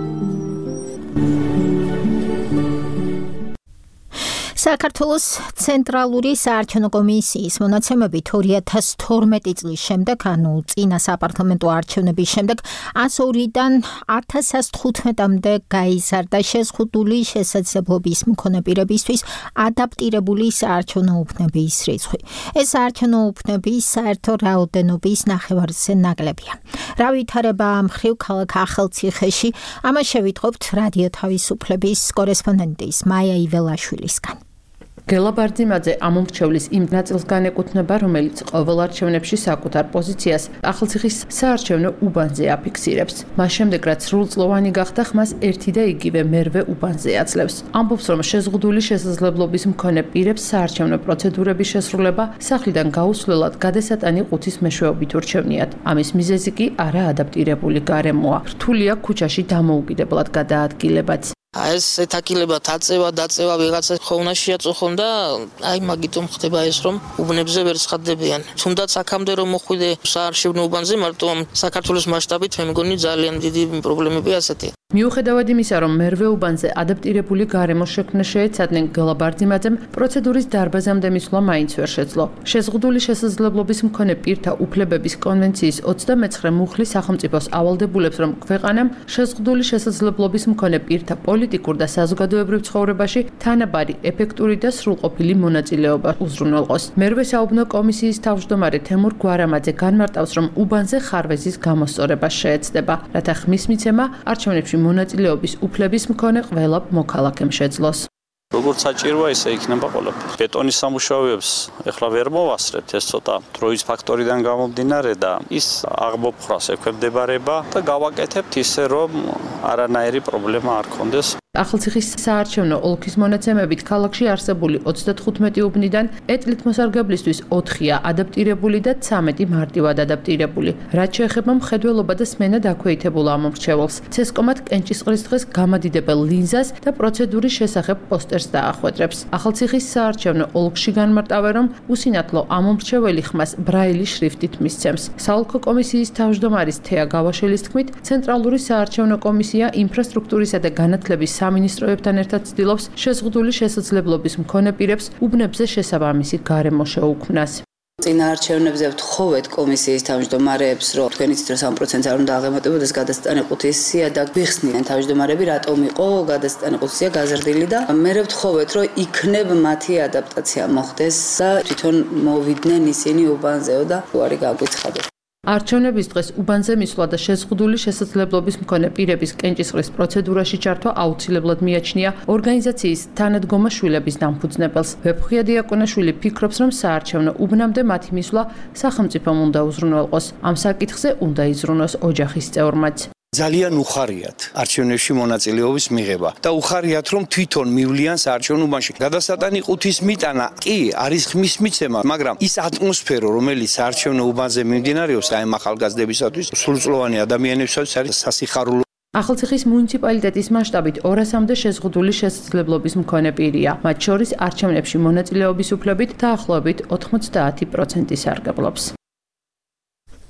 საქართველოს ცენტრალური საარჩევნო კომისიის მონაცემებით ორი ათას თორმეტი წლის შემდეგ, ანუ წინა საპარლამენტო არჩევნების შემდეგ, ას ორიდან ათას თხუთმეტამდე გაიზარდა შეზღუდული შესაძლებლობის მქონე პირებისთვის ადაპტირებული საარჩევნო უბნების რიცხვი. ეს საარჩევნო უბნები საერთო რაოდენობის ნახევარზე ნაკლებია. რა ვითარება ამ მხრივ ქალაქ ახალციხეში? ამას შევიტყობთ რადიო თავისუფლების კორესპონდენტის მაია იველაშვილისგან. გელა ბარძიმაძე ამ მომრჩევლის იმ ნაწილს განეკუთვნება, რომელიც ყოველ არჩევნებში საკუთარ პოზიციას ახალციხის საარჩევნო უბანზე აფიქსირებს. მას შემდეგ, რაც სრულწლოვანი გახდა, ხმას ერთი და იგივე მერვე უბანზე აძლევს. ამბობს, რომ შეზღუდული შესაძლებლობის მქონე პირებს საარჩევნო პროცედურების შესრულება სახლიდან გაუსვლელად გადასატანი ყუთის მეშვეობით ურჩევნიათ. ამის მიზეზი კი არაადაპტირებული გარემოა. რთულია ქუჩაში დამოუკიდებლად გადაადგილებაც. ეს ეთაკილება დაწევა დაწევა ვიღაცა ხონა შეაწუხონ და აი მაგიტომ ხდება ეს რომ უბნებზე ვერ ცხადდებიან. თუნდაც აქამდე რომ მოხვიდე საარჩევნო უბანზე მარტო საქართველოს მასშტაბით მე მგონი ძალიან დიდი პრობლემები ასეთია. მიუხედავად იმისა, რომ მერვე უბანზე ადაპტირებული გარემო შექმნა შეეცადნენ, გელა ბარძიმაძემ პროცედურის დარბაზამდე მისვლა მაინც ვერ შეძლო. შეზღუდული შესაძლებლობის მქონე პირთა უფლებების კონვენციის ოცდამეცხრე მუხლის სახელმწიფოს ავალდებულებს, რომ ქვეყანამ შეზღუდული შესაძლებლობის მქონე პირთა პოლიტიკურ და საზოგადოებრივ ცხოვრებაში თანაბარი, ეფექტური და სრულყოფილი მონაწილეობა უზრუნველყოს. მერვე საუბნო კომისიის თავმჯდომარე თემურ გვარამაძე განმარტავს, რომ უბანზე ხარვეზის გამოსწორება შეეცდება, რათა ხმის მიცემა არჩევნებში მონაწილეობის უფლების მქონე ყველა მოქალაქემ შეძლოს. როგორც საჭიროა, ისე იქნება ყველაფერი. ბეტონის სამუშაოებს ეხლა ვერ მოვასწრებთ, ეს ცოტა დროის ფაქტორიდან გამომდინარე და ის აღმოფხრას ექვემდებარება და გავაკეთებთ ისე, რომ არანაირი პრობლემა არ ქონდეს. ახალციხის საარჩევნო ოლქის მონაცემებით ქალაქში არსებული ოცდათხუთმეტი უბნიდან ეტლით მოსარგებლისთვის ოთხია ადაპტირებული და ცამეტი მარტივად ადაპტირებული. რაც შეეხება მხედველობა და სმენა დაქვეითებულ ამომრჩეველს, ცესკომად კენჭისყრის დღეს გამადიდებელ ლინზას და პროცედურის შესახებ პოსტერს დაახვედრებს. ახალციხის საარჩევნო ოლქში განმარტავენ, რომ უსინათლო ამომრჩეველი ხმას ბრაილის შრიფტით მისცემს. საოლქო კომისიის თავმჯდომარის თეა გავაშელის თქმით, ცენტრალური საარჩევნო კომისია ინფრასტრუქტურისა და განათლების სამინისტროებთან ერთად ცდილობს შეზღუდული შესაძლებლობის მქონე პირებს უბნებზე შესაბამისი გარემო შეუქმნას. წინა არჩევნებზე ვთხოვეთ კომისიის თავმჯდომარეებს, რომ თქვენიც რომ სამ პროცენტს არ უნდა აღემატებოდეს გადასტანი ყუთის სია და გვიხსნიან თავმჯდომარები, რატომ იყო გადასტანი ყუთის სია გაზრდილი და მე ვთხოვეთ, რომ იქნებ მათი ადაპტაცია მოხდეს და თვითონ მოვიდნენ ისინი უბანზეო და უარი გაგვიცხადოთ. არჩევნების დღეს უბანზე მისვლა და შეზღუდული შესაძლებლობის მქონე პირების კენჭისყრის პროცედურაში ჩართვა აუცილებლად მიაჩნია ორგანიზაციის თანადგომა შვილების დამფუძნებელს. ვეფხვია დიაკონაშვილი ფიქრობს, რომ საარჩევნო უბნამდე მათი მისვლა სახელმწიფომ უნდა უზრუნველყოს. ამ საკითხზე უნდა იზრუნოს ოჯახის წევრმაც. ძალიან უხარიათ არჩევნებში მონაწილეობის მიღება და უხარიათ რომ თვითონ მივლიან საარჩევნო უბანში. გადასატანი ყუთის მიტანა კი არის ხმის მიცემა, მაგრამ ის ატმოსფერო, რომელიც საარჩევნო უბანზე მიმდინარეობს, აი ამ ახალგაზრდებისათვის, სრულწლოვანი ადამიანებისათვის არის სასიხარულო. ახალციხის მუნიციპალიტეტის მასშტაბით ორასამდე შეზღუდული შესაძლებლობის მქონე პირია. მათ შორის არჩევნებში მონაწილეობის უფლებით დაახლოებით ოთხმოცდაათი პროცენტი სარგებლობს.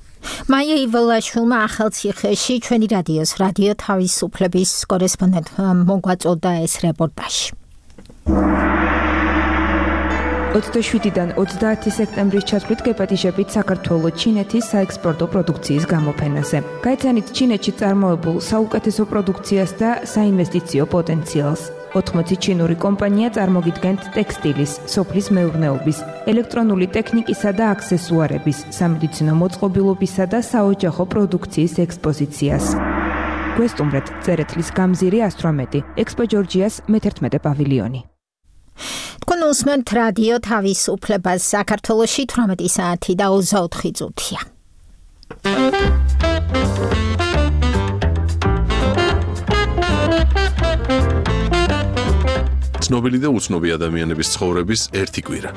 მაია ივალაშვილმა ახალციხეში ჩვენი რადიოს რადიო თავისუფლების კორესპონდენტმა მოგვაწოდა ეს რეპორტაჟი. ოცდაშვიდიდან ოცდაათი სექტემბრის ჩათვლით გეპატიჟებით საქართველოს ჩინეთის საექსპორტო პროდუქციის გამოფენაზე. გაიცანით ჩინეთში წარმოებულ საუკეთესო პროდუქციას და საინვესტიციო პოტენციალს. ოთხმოცი ჩინური კომპანია წარმოგიდგენთ ტექსტილის, სოფლის მეურნეობის, ელექტრონული ტექნიკისა და აქსესუარების, სამედიცინო მოწყობილობისა და საოჯახო პროდუქციის ექსპოზიციას. გვესტუმრეთ წერეთლის გამზირი ასტრომეტი, ექსპო ჯორჯიას მეთერთმეტე პავილიონი. თქვენ უსმენთ რადიო თავისუფლებას საქართველოში თვრამეტი საათი და ოცდაოთხი წუთია. ცნობილი და უცნობი ადამიანების ცხოვრების ერთი კვირა.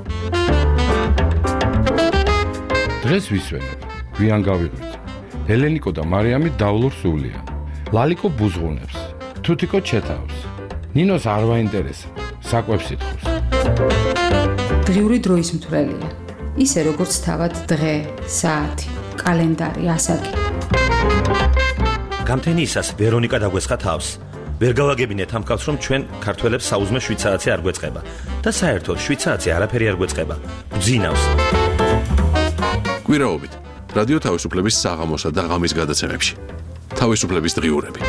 დღეს ვისვენებ, გვიან გავიღვიძე. ელენიკო და მარიამი დავლურ სულიან. ლალიკო ბუზღუნებს, თუთიკო ჩეთავს. ნინოს არ ვაინტერესებს, საკვებს ითხოვს. დღიური დროის მთვრელია. ისე როგორც თავად დღე, საათი, კალენდარი, ასაკი. გამთენიისას ვერონიკა დაგვესხა თავს. ვერ გავაგებინეთ ამ კაცს, რომ ჩვენ ქართველებს საუზმე შვიდ საათი არ გვეწყება და საერთოდ შვიდ საათი არაფერი არ გვეწყება. ბძინავს. კვირაობით რადიო თავისუფლების საღამოსა და ღამის გადაცემებში. თავისუფლების დღიურები.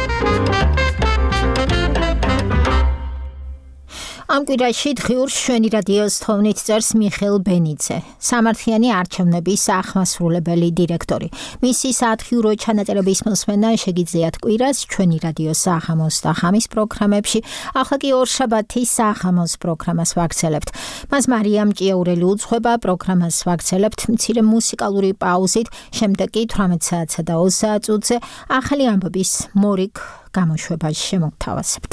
ამ კვირაში დღიურს ჩვენი რადიოს თოვნით წერს მიხეილ ბენიძე, სამართლიანი არჩევნების ახმასრულებელი დირექტორი. მისი საათღიურო ჩანაწერების მოსმენა შეგიძლიათ კვირას ჩვენი რადიოს საღამოს და ღამის პროგრამებში. ახლა კი ორშაბათის საღამოს პროგრამას ვაგრძელებთ. მას მარიამ ჭიაურელი უძღვება, პროგრამას ვაგრძელებთ მცირე მუსიკალური პაუზით, შემდეგ კი თვრამეტ საათსა და ოცდაათ წუთზე ახალი ამბების მორიგ გამოშვებას შემოგთავაზებთ.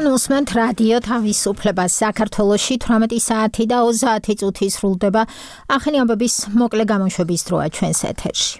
თქვენ უსმენთ რადიო თავისუფლებას. საქართველოში თვრამეტი საათი და ოცდაათი წუთი სრულდება. ახალი ამბების მოკლე გამოშვების დროა ჩვენს ეთერში.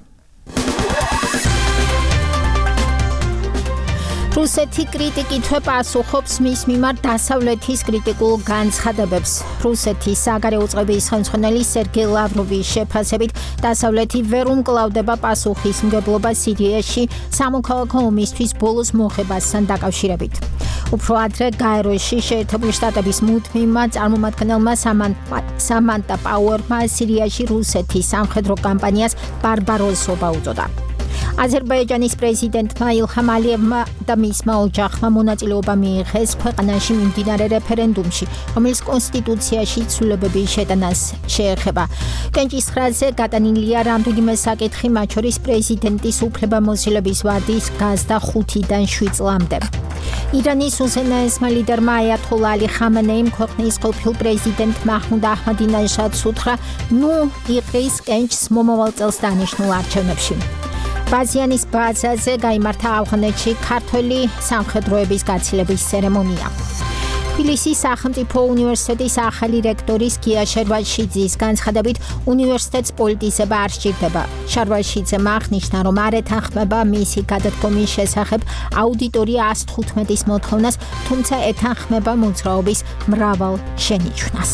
რუსეთი კრიტიკით პასუხობს მის მიმართ დასავლეთის კრიტიკულ განცხადებებს. რუსეთის საგარეო წყობის ხელმძღვანელი სერგეი ლავროვის შეფასებით, დასავლეთი ვერ უმკლავდება პასუხისმგებლობას სირიაში სამოქალაქო ომისთვის ბოლოს მოხებასთან დაკავშირებით. უფრო ადრე გაეროში შეერთებული შტატების მუდმივმა წარმომადგენელმა სამანტა პაუერმა სირიაში რუსეთის სამხედრო კამპანიას ბარბაროსობა უწოდა. აზერბაიჯანის პრეზიდენტმა ილჰამ ალიევმა და მისმა ოჯახმა მონაწილეობა მიიღეს ქვეყანაში მიმდინარე რეფერენდუმში, რომელიც კონსტიტუციაში ცვლილებების შეტანას შეეხება. კენჭისყრაზე გადანილია რამდენიმე საკითხი, მათ შორის პრეზიდენტის უფლებამოსილების ვადის გაზდა ხუთიდან შვიდ წლამდე. ირანის უზენაესმა ლიდერმა აიათოლა ალი ხამენეიმ ქვეყნის ყოფილ პრეზიდენტ მაჰმუდ აჰმადინეჟადს უთხრა, ნუ იყრის კენჭს მომავალ წელს დანიშნულ არჩევნებში. ბაზიანის ბაზაზე გაიმართა ავღანეთში ქართველი სამხედროების გაცილების ცერემონია. თბილისის სახელმწიფო უნივერსიტეტის ახალი რექტორის გია შარვაშიძის განცხადებით, უნივერსიტეტს პოლიტიზება არ სჭირდება. შარვაშიძემ აღნიშნა, რომ არ ეთანხმება მისი გადადგომის შესახებ აუდიტორია ას თხუთმეტის მოთხოვნას, თუმცა ეთანხმება მოძრაობის მრავალ შენიშვნას.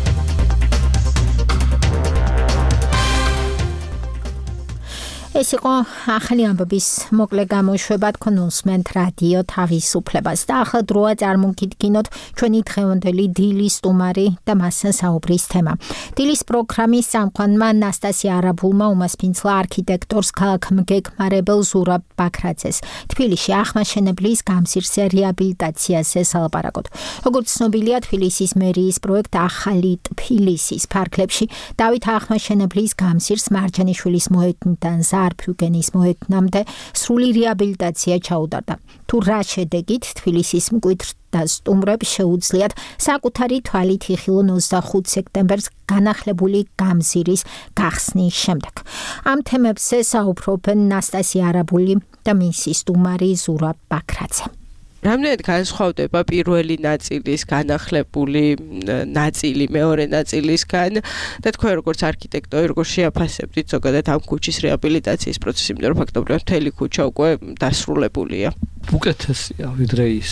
ეს იყო ახალი ამბების მოკლე გამოშვება. თქვენ უსმენთ რადიო თავისუფლებას და ახლა დროა წარმოგიდგინოთ ჩვენი დღევანდელი დილის სტუმარი და მასთან საუბრის თემა. დილის პროგრამის სამყარომა ნასტასია არაბულმა უმასპინძლა არქიტექტორს ქალაქმგეგმარებელ ზურაბ ბაქრაძეს თბილისში ახმაშენებლის გამზირზე რეაბილიტაციაზე სალაპარაკოთ. როგორც ცნობილია, თბილისის მერიის პროექტ ახალი თბილისის ფარგლებში დავით ახმაშენებლის გამზირს მარჯანიშვილის მოედნიდან არფიუგენის მოედნამდე სრული რეაბილიტაცია ჩაუტარდა. თუ რა შედეგით თბილისის მკვიდრ და სტუმრებს შეუძლიათ საკუთარი თვალით იხილონ ოცდახუთ სექტემბერს განახლებული გამზირის გახსნის შემდეგ. ამ თემებზე საუბრობენ ნასტასია არაბული და მისი სტუმარი ზურაბ ბაქრაძე. რამდენად განსხვავდება პირველი ნაწილის განახლებული ნაწილი მეორე ნაწილისგან და თქვენ როგორც არქიტექტორი როგორ შეაფასებთ ზოგადად ამ ქუჩის რეაბილიტაციის პროცესი, იმიტომ რომ ფაქტობრივად მთელი ქუჩა უკვე დასრულებულია. უკეთესია ვიდრე ის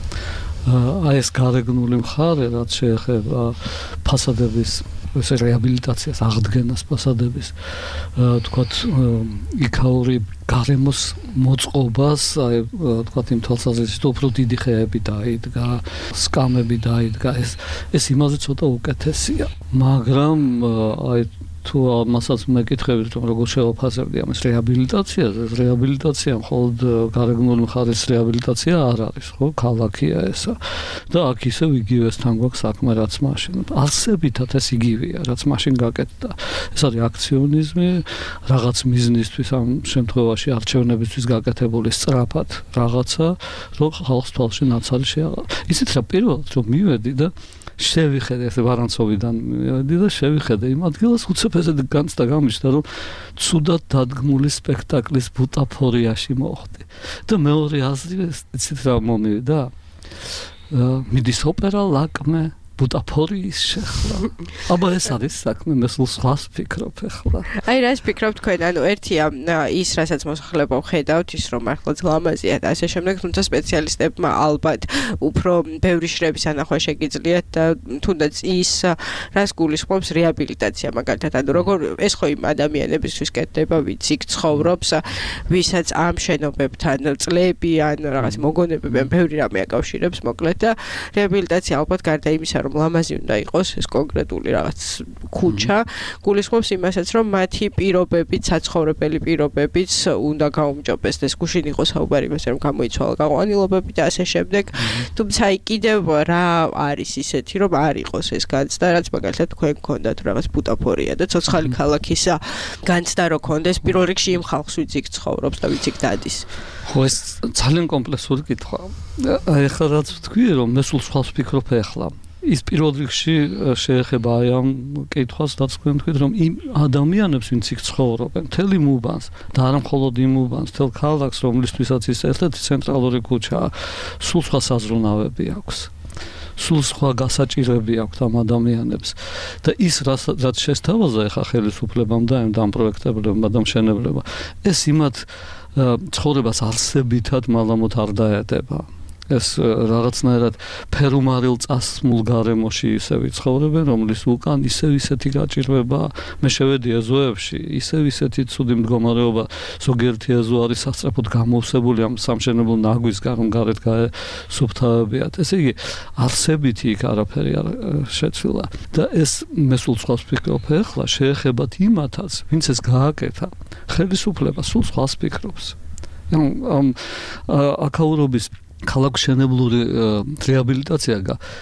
აი ეს გარეგნული მხარე, რაც შეეხება ფასადების ეს რეაბილიტაციას, აღდგენას ფასადების, თქვათ იქაური გარემოს მოწყობას, აი თქვათ იმ თვალსაზრისით უფრო დიდი ხეები დაიდგა, სკამები დაიდგა, ეს ეს იმაზე ცოტა უკეთესია. მაგრამ აი თუ ამასაც მეკითხებით, რომ როგორ შევაფასებდი ამის რეაბილიტაციას, ეს რეაბილიტაცია მხოლოდ გარეგნული მხარის რეაბილიტაცია არ არის, ხო? ქალაქია ესა. და აქ ისევ იგივესთან გვაქვს საქმე, რაც მაშინ. არსებითად ეს იგივეა, რაც მაშინ გაკეთდა. ეს არის აქციონიზმი, რაღაც მიზნისთვის, ამ შემთხვევაში არჩევნებისთვის გაკეთებული სწრაფად რაღაცა, რომ ხალხს თვალში ნაცარი შეაყარა. ისიც რა პირველად რომ მივედი და შევიხედე ეს ვარანცოვიდან მივედი და შევიხედე იმ ადგილას უცებ ესე განცდა გამიშთა რომ ცუდად დადგმული სპექტაკლის ბუტაფორიაში მოხდი და მეორე აზრი იცით რა მომივიდა მიდის ოპერა ლაკმე ბუტაფორიის შეხლა. აბა ეს არის საქმე, მე სულ სხვას ვფიქრობ ახლა. აი რას ფიქრობ თქვენ? ანუ ერთია ის, რასაც მოსახლეობა ხედავთ, ის რომ მართლაც ლამაზია და ასე შემდეგ, თუმცა სპეციალისტებმა ალბათ უფრო ბევრი შრების ანახვა შეგიძლიათ და თუნდაც ის, რას გულისხმობს რეაბილიტაცია, მაგალითად, ანუ როგორ ეს ხო იმ ადამიანებისთვის კეთდება, ვინც იქ ცხოვრობს, ვისაც ამ შენობებთან წლები ან რაღაც მოგონებები ან ბევრი რამე აკავშირებს, მოკლედ და რეაბილიტაცია ალბათ გარდა იმისა, რომ ლამაზი უნდა იყოს ეს კონკრეტული რაღაც ქუჩა, გულისხმობს იმასაც, რომ მათი პირობებიც, საცხოვრებელი პირობებიც უნდა გაუმჯობეს და ეს გუშინ იყო საუბარი იმაზე, რომ გამოიცვალა გაყვანილობები და ასე შემდეგ. თუმცა აი კიდევ რა არის ისეთი, რომ არ იყოს ეს განცდა, რაც მაგალითად თქვენ გქონდათ რაღაც ბუტაფორია და ცოცხალი ქალაქის განცდა რო გქონდეს, პირველ რიგში იმ ხალხს ვინც იქ ცხოვრობს და ვინც იქ დადის. ხო, ეს ძალიან კომპლექსური კითხვაა. აი ახლა რაც ვთქვი, რომ მე სულ სხვას ვფიქრობ ახლა. ის პირველ რიგში შეეხება აი ამ კითხვას, რაც თქვენ თქვით, რომ იმ ადამიანებს, ვინც იქ ცხოვრობენ, მთელი მუბანს და არა მხოლოდ იმ მუბანს, მთელ ქალაქს, რომლისთვისაც ის ერთ-ერთი ცენტრალური ქუჩაა, სულ სხვა საზრუნავები აქვს. სულ სხვა გასაჭირები აქვს ამ ადამიანებს და ის რაც შესთავაზა ახლა ხელისუფლებამ და ამ პროექტებლებმა და მშენებლებმა, ეს იმათ ცხოვრებას არსებითად მალამოთ არ დაეტება. ეს რაღაცნაირად ფერუმარილ წასმულ გარემოში ისე ვიცხოვრობენ, რომლის უკან ისევ ისეთი გაჭირვება, მე შევედი ეზოებში, ისევ ისეთი ცუდი მდგომარეობა, ზოგიერთი ეზო არის სასწრაფოდ გამოვსებული ამ სამშენებლო ნაგვისგან, რომ გარეთ გაესუფთავებიათ. ესე იგი, არსებითი იქ არაფერი არ შეცვლილა და ეს მე სულ სხვას ვფიქრობ ახლა, შეეხებათ იმათაც, ვინც ეს გააკეთა. ხელისუფლება სულ სხვას ფიქრობს. ამ აკაურობის ქალაქშენებლური რეაბილიტაცია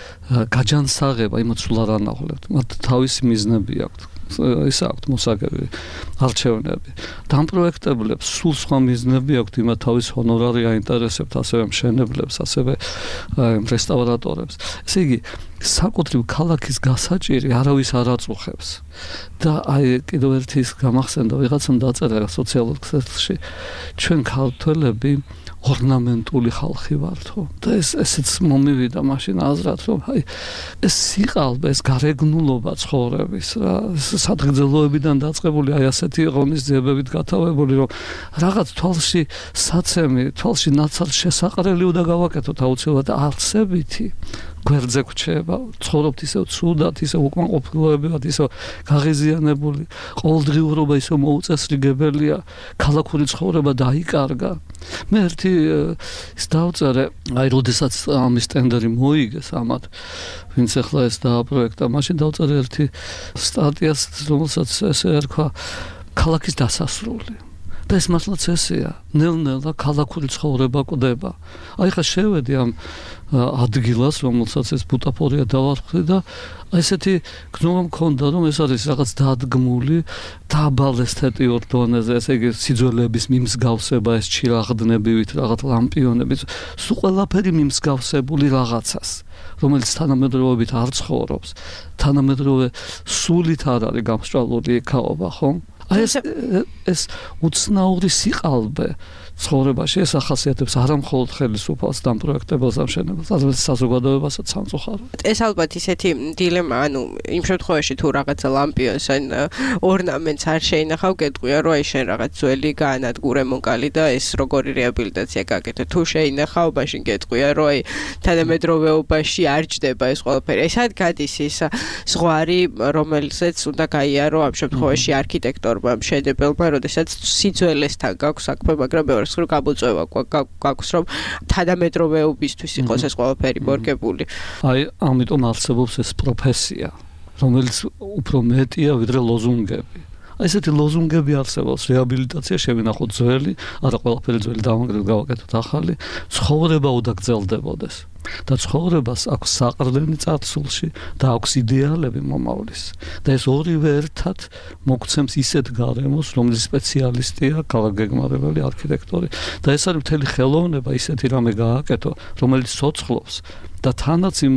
გაჯანსაღება იმათ სულ არ ანახულებთ. მათ თავისი მიზნები აქვთ. ის აქვთ მოსაგები, არჩევნები. დამპროექტებლებს სულ სხვა მიზნები აქვთ, იმათ თავის ჰონორარი აინტერესებთ, ასევე მშენებლებს, ასევე რესტავრატორებს. ესე იგი, საკუთრივ ქალაქის გასაჭირი არავის არ აწუხებს. და აი კიდევ ერთი ის გამახსენდა, ვიღაცამ დაწერა სოციალურ ქსელში, ჩვენ ქართველები ორნამენტული ხალხი ვართო და ეს ესეც მომივიდა მაშინ აზრად, რომ აი ეს სიყალბე, ეს გარეგნულობა ცხოვრების რა, სადღეგრძელოებიდან დაწყებული აი ასეთი ღონისძიებებით გათავებული, რომ რაღაც თვალში საცემი, თვალში ნაცარ შესაყრელი უნდა გავაკეთოთ აუცილებლად არსებითი გვერდზე გრჩება, ცხოვრობთ ისევ ცუდად, ისევ უკმაყოფილოებად, ისევ გაღიზიანებული, ყოველდღიურობა ისევ მოუწესრიგებელია, ქალაქური ცხოვრება დაიკარგა. მე ერთი ის დავწერე, აი როდესაც ამის ტენდერი მოიგეს ამათ, ვინც ახლა ეს დააპროექტა, მაშინ დავწერე ერთი სტატიას, რომელსაც ესე ერქვა ქალაქის დასასრული. და ეს მართლაც ესეა, ნელ-ნელა ქალაქური ცხოვრება კვდება. აი ხა შევედი ამ ადგილას, რომელსაც ეს ბუტაფორია დავარხდი და ესეთი გზნობა მქონდა, რომ ეს არის რაღაც დადგმული დაბალ ესთეტიურ დონეზე, ესე იგი სიძველეების მიმსგავსება, ეს ჩირაღდნებივით, რაღაც ლამპიონებით, სულ ყველაფერი მიმსგავსებული რაღაცას, რომელიც თანამედროვეობით არ ცხოვრობს, თანამედროვე სულით არ არის გამსჭვალული იქაობა, ხო? აი ეს ეს უცნაური სიყალბე ცხოვრებაში ეს ახასიათებს არა მხოლოდ ხელისუფალს და პროექტებელს ამშენებელს, არამედ საზოგადოებასაც სამწუხაროდ. ეს ალბათ ისეთი დილემა, ანუ იმ შემთხვევაში თუ რაღაცა ლამპიონს ან ორნამენტს არ შეინახავ, გეტყვია, რომ აი შენ რაღაც ძველი გაანადგურე მოკალი და ეს როგორი რეაბილიტაცია გაკეთე. თუ შეინახავ, მაშინ გეტყვია, რომ აი თანამედროვეობაში არ ჯდება ეს ყველაფერი. აი სად გადის ის ზღვარი, რომელზეც უნდა გაიარო ამ შემთხვევაში არქიტექტორმა, მშენებელმა, როდესაც სიძველესთან გაქვს საქმე, მაგრამ ბევრ რომ გაბოწევა გაქვს, რომ თანამედროვეობისთვის იყოს ეს ყველაფერი მორგებული. აი, ამიტომ არსებობს ეს პროფესია, რომელიც უფრო მეტია ვიდრე ლოზუნგები. აი ესეთი ლოზუნგები არსებობს, რეაბილიტაცია შევინახოთ ძველი, არა ყველაფერი ძველი დავანგრევ, გავაკეთოთ ახალი, ცხოვრება უნდა გრძელდებოდეს. და ცხოვრებას აქვს საყრდენი წარსულში და აქვს იდეალები მომავლის. და ეს ორივე ერთად მოგცემს ისეთ გარემოს, რომლის სპეციალისტია ქალაქგეგმარებელი არქიტექტორი. და ეს არის მთელი ხელოვნება ისეთი რამე გააკეთო, რომელიც ცოცხლობს და თანაც იმ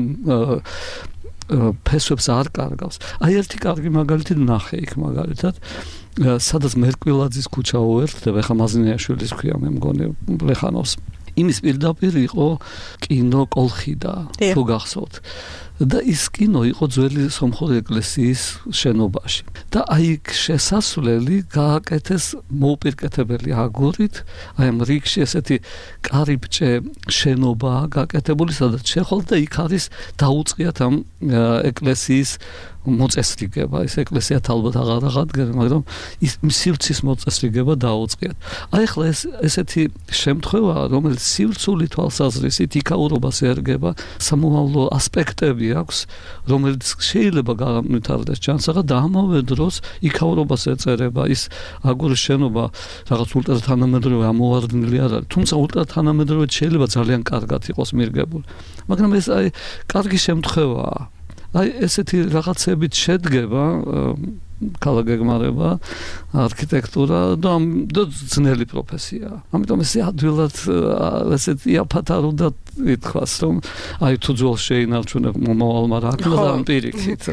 ფესვებს არ კარგავს. აი ერთი კარგი მაგალითი ნახე იქ მაგალითად, სადაც მერკვილაძის ქუჩა უერთდება, ხა მაზნიაშვილის ქვია მე მგონი ლეხანოვს. იმის პირდაპირ იყო კინო კოლხიდა, თუ გახსოვთ. და ის კინო იყო ძველი სომხური ეკლესიის შენობაში. და აი შესასვლელი გააკეთეს მოუპირკეთებელი აგურით, აი ამ რიგში ესეთი კარიბჭე შენობა გაკეთებული, სადაც შეხვდით და იქ არის დაუწყიათ ამ ეკლესიის მოწესრიგება. ეს ეკლესია ალბათ აღარ აღადგენ, მაგრამ ის სივრცის მოწესრიგება დაუწყიათ. აი ახლა ეს ესეთი შემთხვევაა, რომელიც სივრცული თვალსაზრისით იქაურობას ერგება, სამომავლო ასპექტები აქვს, რომელიც შეიძლება განვითარდეს ჯანსაღად და ამავე დროს იქაურობას ეწერება. ის აგურის შენობა რაღაც ულტრათანამედროვე ამოვარდნილი არ არის, თუმცა ულტრათანამედროვე შეიძლება ძალიან კარგად იყოს მირგებული. მაგრამ ეს აი კარგი შემთხვევაა. აი ესეთი რაღაცებით შედგება ქალაქგეგმარება, არქიტექტურა და და ძნელი პროფესიაა. ამიტომ ეს ადვილად ესეთი აფათარ უნდა ითქვას, რომ აი თუ ძველს შეინარჩუნა მომავალმა რა ქნა და პირიქით.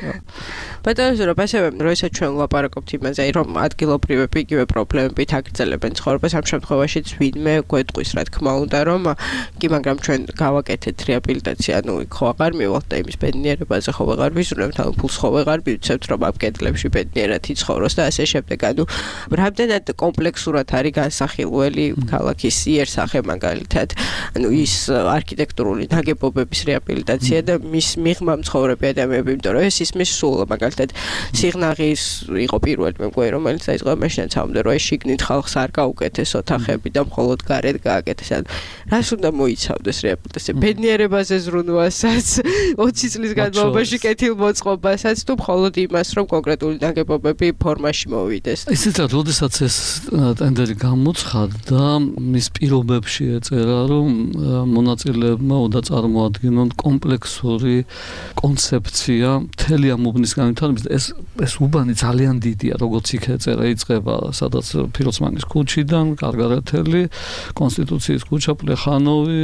ბატონო, ასევე როდესაც ჩვენ ვლაპარაკობთ იმაზე, რომ ადგილობრივები იგივე პრობლემებით აგრძელებენ ცხოვრებას, ამ შემთხვევაში ვინმე გვეტყვის, რა თქმა უნდა, რომ კი, მაგრამ ჩვენ გავაკეთეთ რეაბილიტაცია, ანუ იქ ხო აღარ მივალთ და იმის ბედნიერებაზე ხო ვეღარ ვიზრუნებთ, ანუ ფულს ხო ვეღარ მივცემთ, რომ ამ კედლებში ბედნიერად იცხოვროს და ასე შემდეგ. ანუ რამდენად კომპლექსურად არის განსახილველი ქალაქის იერსახე მაგალითად, ანუ ის არქიტექტურული ნაგებობების რეაბილიტაცია და მის მიღმა მცხოვრები ადამიანები, იმიტომ რომ ეს ისმის სულ მაგალითად სიღნაღის იყო პირველი მე მგონი, რომელიც დაიწყო მაშინაც ამბობდა, რომ ეს შიგნით ხალხს არ გაუკეთეს ოთახები და მხოლოდ გარეთ გააკეთეს. ანუ რას უნდა მოიცავდეს რეაბილიტაცია? ბედნიერებაზე ზრუნვასაც, ოცი წლის განმავლობაში კეთილმოწყობასაც თუ მხოლოდ იმას, რომ კონკრეტული ნაგებობები ფორმაში მოვიდეს. ისიც რა, როდესაც ეს ტენდერი გამოცხადდა, მის პირობებში ეწერა, რომ მონაწილეებმა უნდა წარმოადგინონ კომპლექსური კონცეფცია მთელი ამ უბნის განვითარების. ეს ეს უბანი ძალიან დიდია, როგორც იქ ეწერა, იწყება სადაც ფიროსმანის ქუჩიდან, კარგარეთელი, კონსტიტუციის ქუჩა, პლეხანოვი,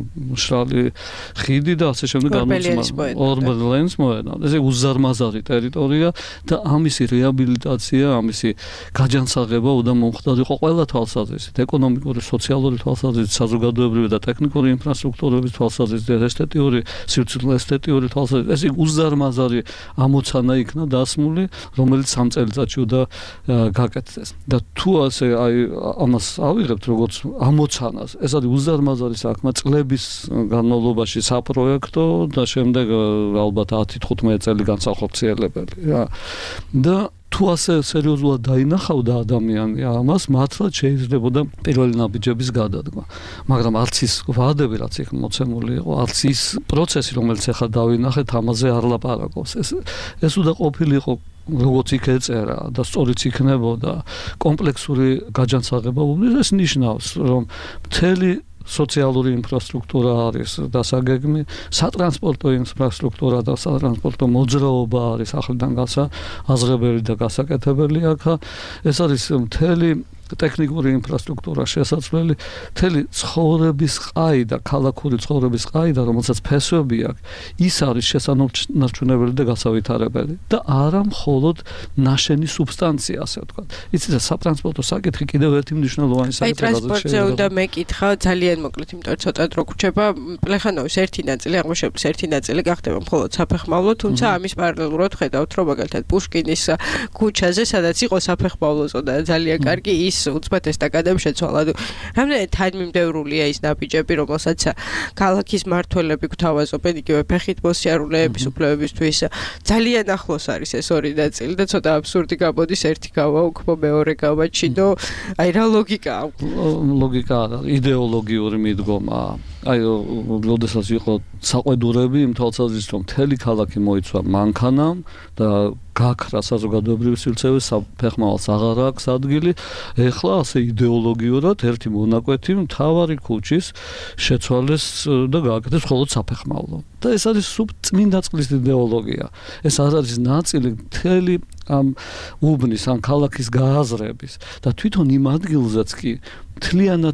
მშრალი ხიდი და ასე შემდეგ განვითარება. ორბელიანის მოედანი. ეს უზარმაზარი ტერიტორია და ამისი რეაბილიტაცია, ამისი გაჯანსაღება უნდა მომხდარიყო ყველა თვალსაზრისით, ეკონომიკური, სოციალური თვალსაზრისით, საზოგადოებრივი და ტექნიკური ინფრასტრუქტურების თვალსაზრისით, ესთეტიური, სივრცილე ესთეტიური თვალსაზრისით. ეს უზარმაზარი ამოცანა იქნა დასმული, რომელიც სამ წელიწადში უნდა გაკეთდეს. და თუ ასე აი ამას ავიღებთ როგორც ამოცანას, ეს არის უზარმაზარი საქმე, წლების განმავლობაში საპროექტო და შემდეგ ალბათ ათი თხუთმეტი წელი განსახორციელებელი რა. და თუ ასე სერიოზულად დაინახავდა ადამიანი ამას, მართლაც შეიძლებოდა პირველი ნაბიჯების გადადგმა. მაგრამ არც ის ვადები, რაც იქ მოცემული იყო, არც ის პროცესი, რომელიც ახლა დავინახეთ, ამაზე არ ლაპარაკობს. ეს ეს უნდა ყოფილიყო როგორც იქ ეწერა და სწორიც იქნებოდა კომპლექსური გაჯანსაღება, ეს ნიშნავს, რომ მთელი სოციალური ინფრასტრუქტურა არის დასაგეგმი, სატრანსპორტო ინფრასტრუქტურა და სატრანსპორტო მოძრაობა არის ახლიდან გასაზღვრებელი და გასაკეთებელი აქა. ეს არის მთელი ტექნიკური ინფრასტრუქტურა შესაძლებელი, მთელი ცხოვრების ყაი და ქალაქური ცხოვრების ყაი და რომელსაც ფესვები აქვს, ის არის შესანარჩუნებელი და გასავითარებელი და არა მხოლოდ ნაშენი სუბსტანცია, ასე ვთქვათ. იცით, სატრანსპორტო საკითხი კიდევ ერთი მნიშვნელოვანი საკითხია. აი, ტრანსპორტზე უნდა მეკითხა ძალიან მოკლედ, იმიტომ რომ ცოტა დრო გრჩება. პლეხანოვის ერთი ნაწილი, აღმაშენებლის ერთი ნაწილი გახდება მხოლოდ საფეხმავლო, თუმცა ამის პარალელურად ხედავთ, რომ მაგალითად პუშკინის ქუჩაზე, სადაც იყო საფეხმავლო ზონა, ძალიან კარგი ის უცბად ესტაკადამ შეცვალა. რამდენად თანმიმდევრულია ის ნაბიჯები, რომელსაც ქალაქის მართველები გვთავაზობენ იგივე ფეხით მოსიარულეების უფლებებისთვის. ძალიან ახლოს არის ეს ორი ნაწილი და ცოტა აბსურდი გამოდის, ერთი გავა უკბო, მეორე გავა ჩინო. აი რა ლოგიკაა? ლოგიკა არა, იდეოლოგიური მიდგომა. აი, როდესაც იყო საყვედურები, იმ თვალსაზრისით, რომ მთელი ქალაქი მოიცვა მანქანამ და გაქრა საზოგადოებრივი სივრცე, საფეხმავალს აღარ აქვს ადგილი. ეხლა ასე იდეოლოგიურად ერთი მონაკვეთი მთავარი ქუჩის შეცვალეს და გააკეთეს მხოლოდ საფეხმავლო. და ეს არის სუბწმინდა წყლის იდეოლოგია. ეს არ არის ნაწილი მთელი ამ უბნის, ამ ქალაქის გააზრების და თვითონ იმ ადგილზეც კი მთლიანად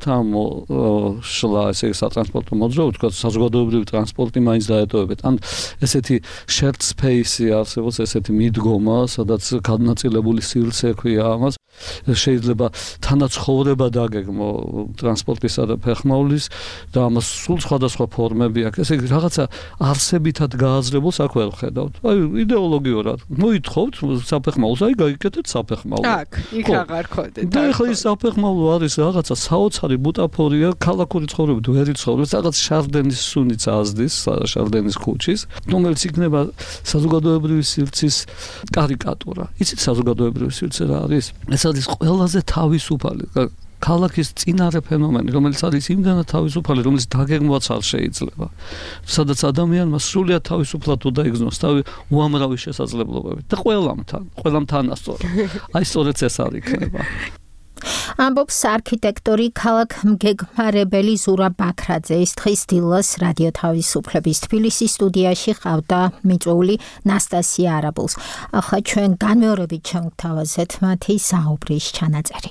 ამოშლა ესე სატრანსპორტო მოძრაობა, თქვა საზოგადოებრივი ტრანსპორტი მაინც დაეტოვებათ. ან ესეთი shared space არსებობს, ესეთი მიდგომა, სადაც გადანაწილებული სივრცე ქვია ამას. შეიძლება თანაცხოვრება დაგეგმო ტრანსპორტისა და ფეხმავლის და ამას სულ სხვადასხვა ფორმები აქვს. ესე იგი რაღაცა არსებითად გააზრებულს აქ ვერ ხედავთ. აი იდეოლოგიურად მოითხოვთ საფეხმავლოს, აი გაიკეთეთ საფეხმავლო. აქ, იქ აღარ ხოდეთ. და ეხლა ის საფეხმავლო არის რაღაცა საოცარი ბუტაფორია, ქალაქური ცხოვრებით ვერ იცხოვრებს, რაღაც შარდენის სუნიც აზდის, შარდენის ქუჩის, რომელიც იქნება საზოგადოებრივი სივრცის კარიკატურა. იცით საზოგადოებრივი სივრცე რა არის? ეს არის ყველაზე თავისუფალი ქალაქის წინარე ფენომენი, რომელიც არის იმდანაც თავისუფალი, რომელიც დაგეგმვაც არ შეიძლება. სადაც ადამიანმა სრულიად თავისუფლად უნდა იგრძნოს თავი უამრავი შესაძლებლობებით და ყველამ თან, ყველამ თანასწორად. აი სწორედ ეს არის იქნება. ამბობს არქიტექტორი ქალაქ მგეგმარებელი ზურაბ ბაქრაძე. ის დღის დილას რადიო თავისუფლების თბილისის სტუდიაში ყავდა მიწვეული ნასტასია არაბულს. ახლა ჩვენ განმეორებით ჩავთავაზეთ მათი საუბრის ჩანაწერი.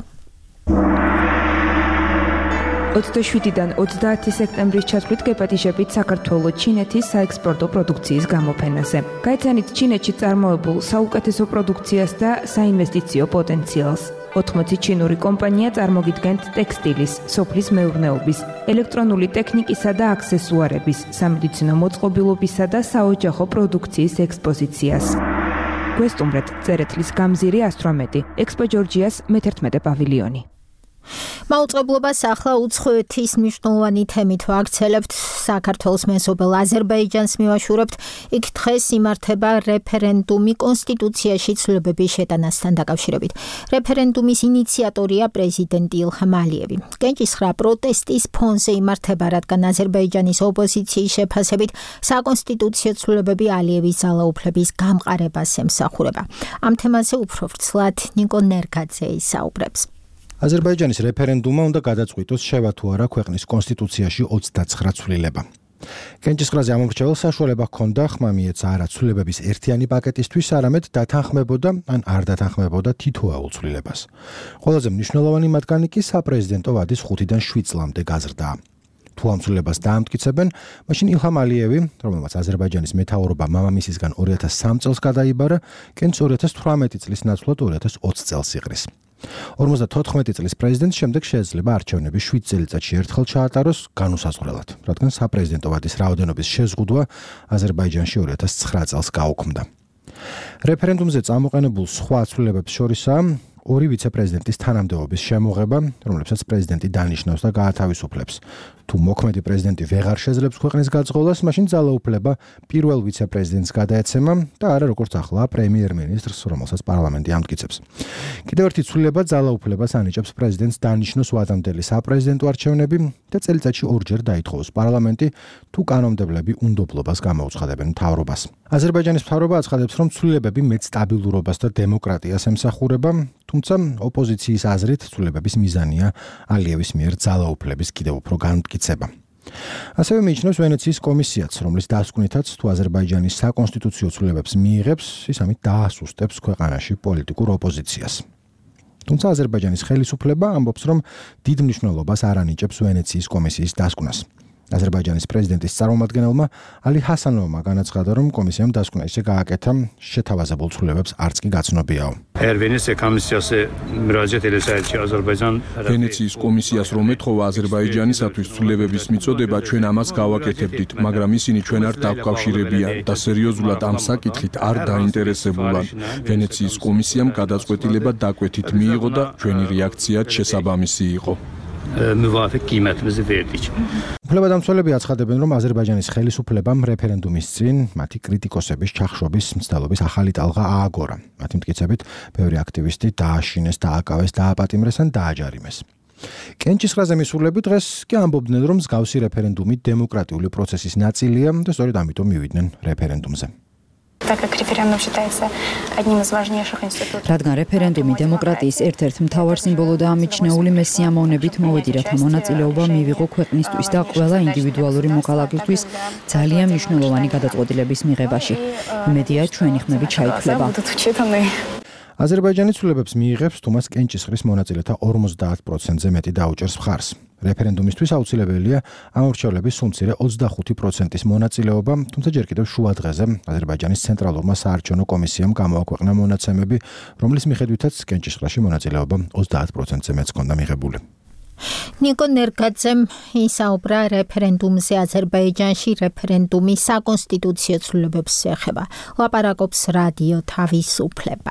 ოცდაშვიდიდან ოცდაათი სექტემბრის ჩათვლით გეპატიჟებით საქართველოს ჩინეთის საექსპორტო პროდუქციის გამოფენაზე. გაიცანით ჩინეთში წარმოებულ საუკეთესო პროდუქციას და საინვესტიციო პოტენციალს. ოთხმოცი ჩინური კომპანია წარმოგიდგენთ ტექსტილის, სოფლის მეურნეობის, ელექტრონული ტექნიკისა და აქსესუარების, სამედიცინო მოწყობილობისა და საოჯახო პროდუქციის ექსპოზიციას. გვესტუმრეთ წერეთლის გამზირი ასტრომეტი, ექსპო ჯორჯიას მეთერთმეტე პავილიონი. მაუწყებლობას ახლა უცხოეთის მნიშვნელოვანი თემით ვაქცელებთ. საქართველოს მეზობელ აზერბაიჯანს მივაშურებთ. იქ დღეს იმართება რეფერენდუმი კონსტიტუციაში ცვლილებების შეტანასთან დაკავშირებით. რეფერენდუმის ინიციატორია პრეზიდენტი ილჰამ ალიევი. კენჭისხრა პროტესტის ფონზე იმართება, რადგან აზერბაიჯანის ოპოზიციის შეფასებით საკონსტიტუციო ცვლილებები ალიევის ძალაუფლების გამყარებას ემსახურება. ამ თემაზე უფრო ვრცლად ნიკო ნერგაძე ისაუბრებს. აზერბაიჯანის რეფერენდუმმა უნდა გადაწყვიტოს შევა თუ არა ქვეყნის კონსტიტუციაში ოცდაცხრა ცვლილება. კენჭისყრაზე ამორჩეველს საშუალება ჰქონდა ხმა მიეცა არა ცვლილებების ერთიანი პაკეტისთვის, არამედ დათანხმებოდა ან არ დათანხმებოდა თითოეულ ცვლილებას. ყველაზე მნიშვნელოვანი მათგანი კი საპრეზიდენტო ვადის ხუთიდან შვიდ წლამდე გაზრდა. თუ ამ ცვლილებას დაამტკიცებენ, მაშინ ილჰამ ალიევი, რომელმაც აზერბაიჯანის მეთაურობა მამამისისგან ორი ათას სამი წელს გადაიბარა, კენჭს ორი ათას თვრამეტი წლის ნაცვლად ორი ათას ოცი წელს იყრის. ორმოცდათოთხმეტი წლის პრეზიდენტს შემდეგ შეეძლება არჩევნები შვიდ წელიწადში ერთხელ ჩაატაროს განუსაზღვრელად, რადგან საპრეზიდენტო ვადის რაოდენობის შეზღუდვა აზერბაიჯანში ორი ათას ცხრა წელს გაუქმდა. რეფერენდუმზე წამოყენებულ სხვა ცვლილებებს შორისაა ორი ვიცე-პრეზიდენტის თანამდებობის შემოღება, რომლებსაც პრეზიდენტი დანიშნავს და გაათავისუფლებს. თუ მოქმედი პრეზიდენტი ვეღარ შეძლებს ქვეყნის გაწყობას, მაშინ ძალაუფლება პირველ ვიცე-პრეზიდენტს გადაეცემა და არა როგორც ახლა პრემიერ-მინისტრს, რომელსაც პარლამენტი ამტკიცებს. კიდევ ერთი ცვლილება ძალაუფლებას ანიჭებს პრეზიდენტს დანიშნოს ვადამდელი საპრეზიდენტო არჩევნები და წელიწადში ორჯერ დაითხოვოს პარლამენტი, თუ კანონმდებლები უნდობლობას გამოუცხადებენ მთავრობას. აზერბაიჯანის მთავრობა აცხადებს, რომ ცვლილებები მეტ სტაბილურობას და დემოკრატიას ემსახურება, თუმცა ოპოზიციის აზრით ცვლილებების მიზანია ალიევის მიერ ძალაუფლების კიდევ უფრო განმტკიცება. ასევე მიიჩნევს ვენეციის კომისიაც, რომლის დასკვნითაც თუ აზერბაიჯანის საკონსტიტუციო ცვლილებებს მიიღებს, ის ამით დაასუსტებს ქვეყანაში პოლიტიკურ ოპოზიციას. თუმცა აზერბაიჯანის ხელისუფლება ამბობს, რომ დიდ მნიშვნელობას არ ანიჭებს ვენეციის კომისიის დასკვნას. აზერბაიჯანის პრეზიდენტის წარმომადგენელმა ალი ჰასანოვმა განაცხადა, რომ კომისიამ დასკვნა ისე გააკეთა, შეთავაზებულ ცვლილებებს არც კი გაცნობიაო. ვენეციის კომისიას რომ ეთხოვა აზერბაიჯანისათვის ცვლილებების მიწოდება, ჩვენ ამას გავაკეთებდით, მაგრამ ისინი ჩვენ არ დაკავშირებიან და სერიოზულად ამ საკითხით არ დაინტერესებულან. ვენეციის კომისიამ გადაწყვეტილება დაკვეთით მიიღო და ჩვენი რეაქციაც შესაბამისი იყო. მუვაფიқ ყიმატimizi verdik. უფლებადამცველები აცხადებენ, რომ აზერბაიჯანის ხელისუფლებამ რეფერენდუმის წინ მათი კრიტიკოსების ჩახშობის მცდელობის ახალი ტალღა ააგორა. მათი მტკიცებით, ბევრი აქტივისტი დააშინეს, დააკავეს, დააპატიმრეს ან დააჯარიმეს. კენჭისყრაზე მისულები დღეს კი ამბობდნენ, რომ მსგავსი რეფერენდუმი დემოკრატიული პროცესის ნაწილია და სწორედ ამიტომ მივიდნენ რეფერენდუმზე. Так как референдум считается одним из важнейших институтов. რადგან რეფერენდუმი დემოკრატიის ერთ-ერთ მთავარ სიმბოლოდაა ამიჩნეული, მე სიამოვნებით მოვედი, რათა მონაწილეობა მივიღო ქვეყნისთვის და ყველა ინდივიდუალური მოქალაქისთვის ძალიან მნიშვნელოვანი გადაწყვეტილების მიღებაში. იმედია, ჩვენი ხმები ჩაითვლება. აზერბაიჯანი ცვლილებებს მიიღებს, თუმცა კენჭისყრის მონაწილეთა ორმოცდაათ პროცენტზე მეტი დაუჭერს მხარს. რეფერენდუმისთვის აუცილებელია ამორჩევლების სულ მცირე ოცდახუთი პროცენტის მონაწილეობა, თუმცა ჯერ კიდევ შუა დღეზე აზერბაიჯანის ცენტრალურმა საარჩევნო კომისიამ გამოაქვეყნა მონაცემები, რომლის მიხედვითაც კენჭისყრაში მონაწილეობა ოცდაათ პროცენტზე მეც ჰქონდა მიღებული. ნიკო ნერგაძემ ისაუბრა რეფერენდუმზე აზერბაიჯანში რეფერენდუმის საკონსტიტუციო ცვლილებებს ეხება. ლაპარაკობს რადიო თავისუფლება.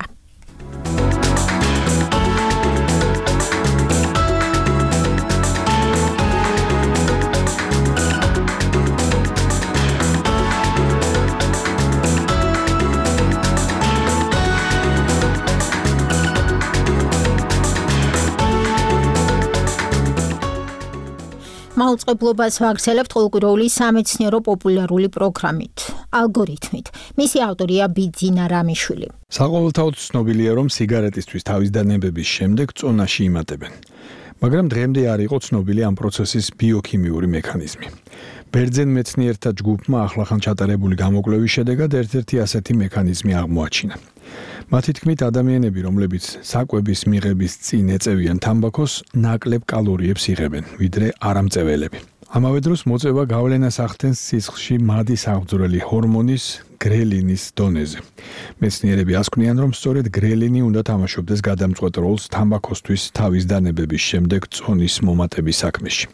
მაუწყებლობას ვაგრძელებთ ყოლგუროული სამეცნიერო პოპულარული პროგრამით, ალგორითმით. მისი ავტორია ბიძინა რამიშვილი. საყოველთაოდ ცნობილია, რომ სიგარეტისთვის თავის დანებების შემდეგ წონაში იმატებენ. მაგრამ დღემდე არ იყო ცნობილი ამ პროცესის ბიოქიმიური მექანიზმი. ბერძენ მეცნიერთა ჯგუფმა ახლახან ჩატარებული გამოკვლევის შედეგად ერთ-ერთი ასეთი მექანიზმი აღმოაჩინა. მათი თქმით, ადამიანები, რომლებიც საკვების მიღების წინ ეწევიან თამბაქოს, ნაკლებ კალორიებს იღებენ, ვიდრე არამწეველები. ამავე დროს მოწევა გავლენას ახდენს სისხლში მადის აღძვრელი ჰორმონის გრელინის დონეზე. მეცნიერები ასკვნიან, რომ სწორედ გრელინი უნდა თამაშობდეს გადამწყვეტ როლს თამბაქოსთვის თავის დანებების შემდეგ წონის მომატების საქმეში.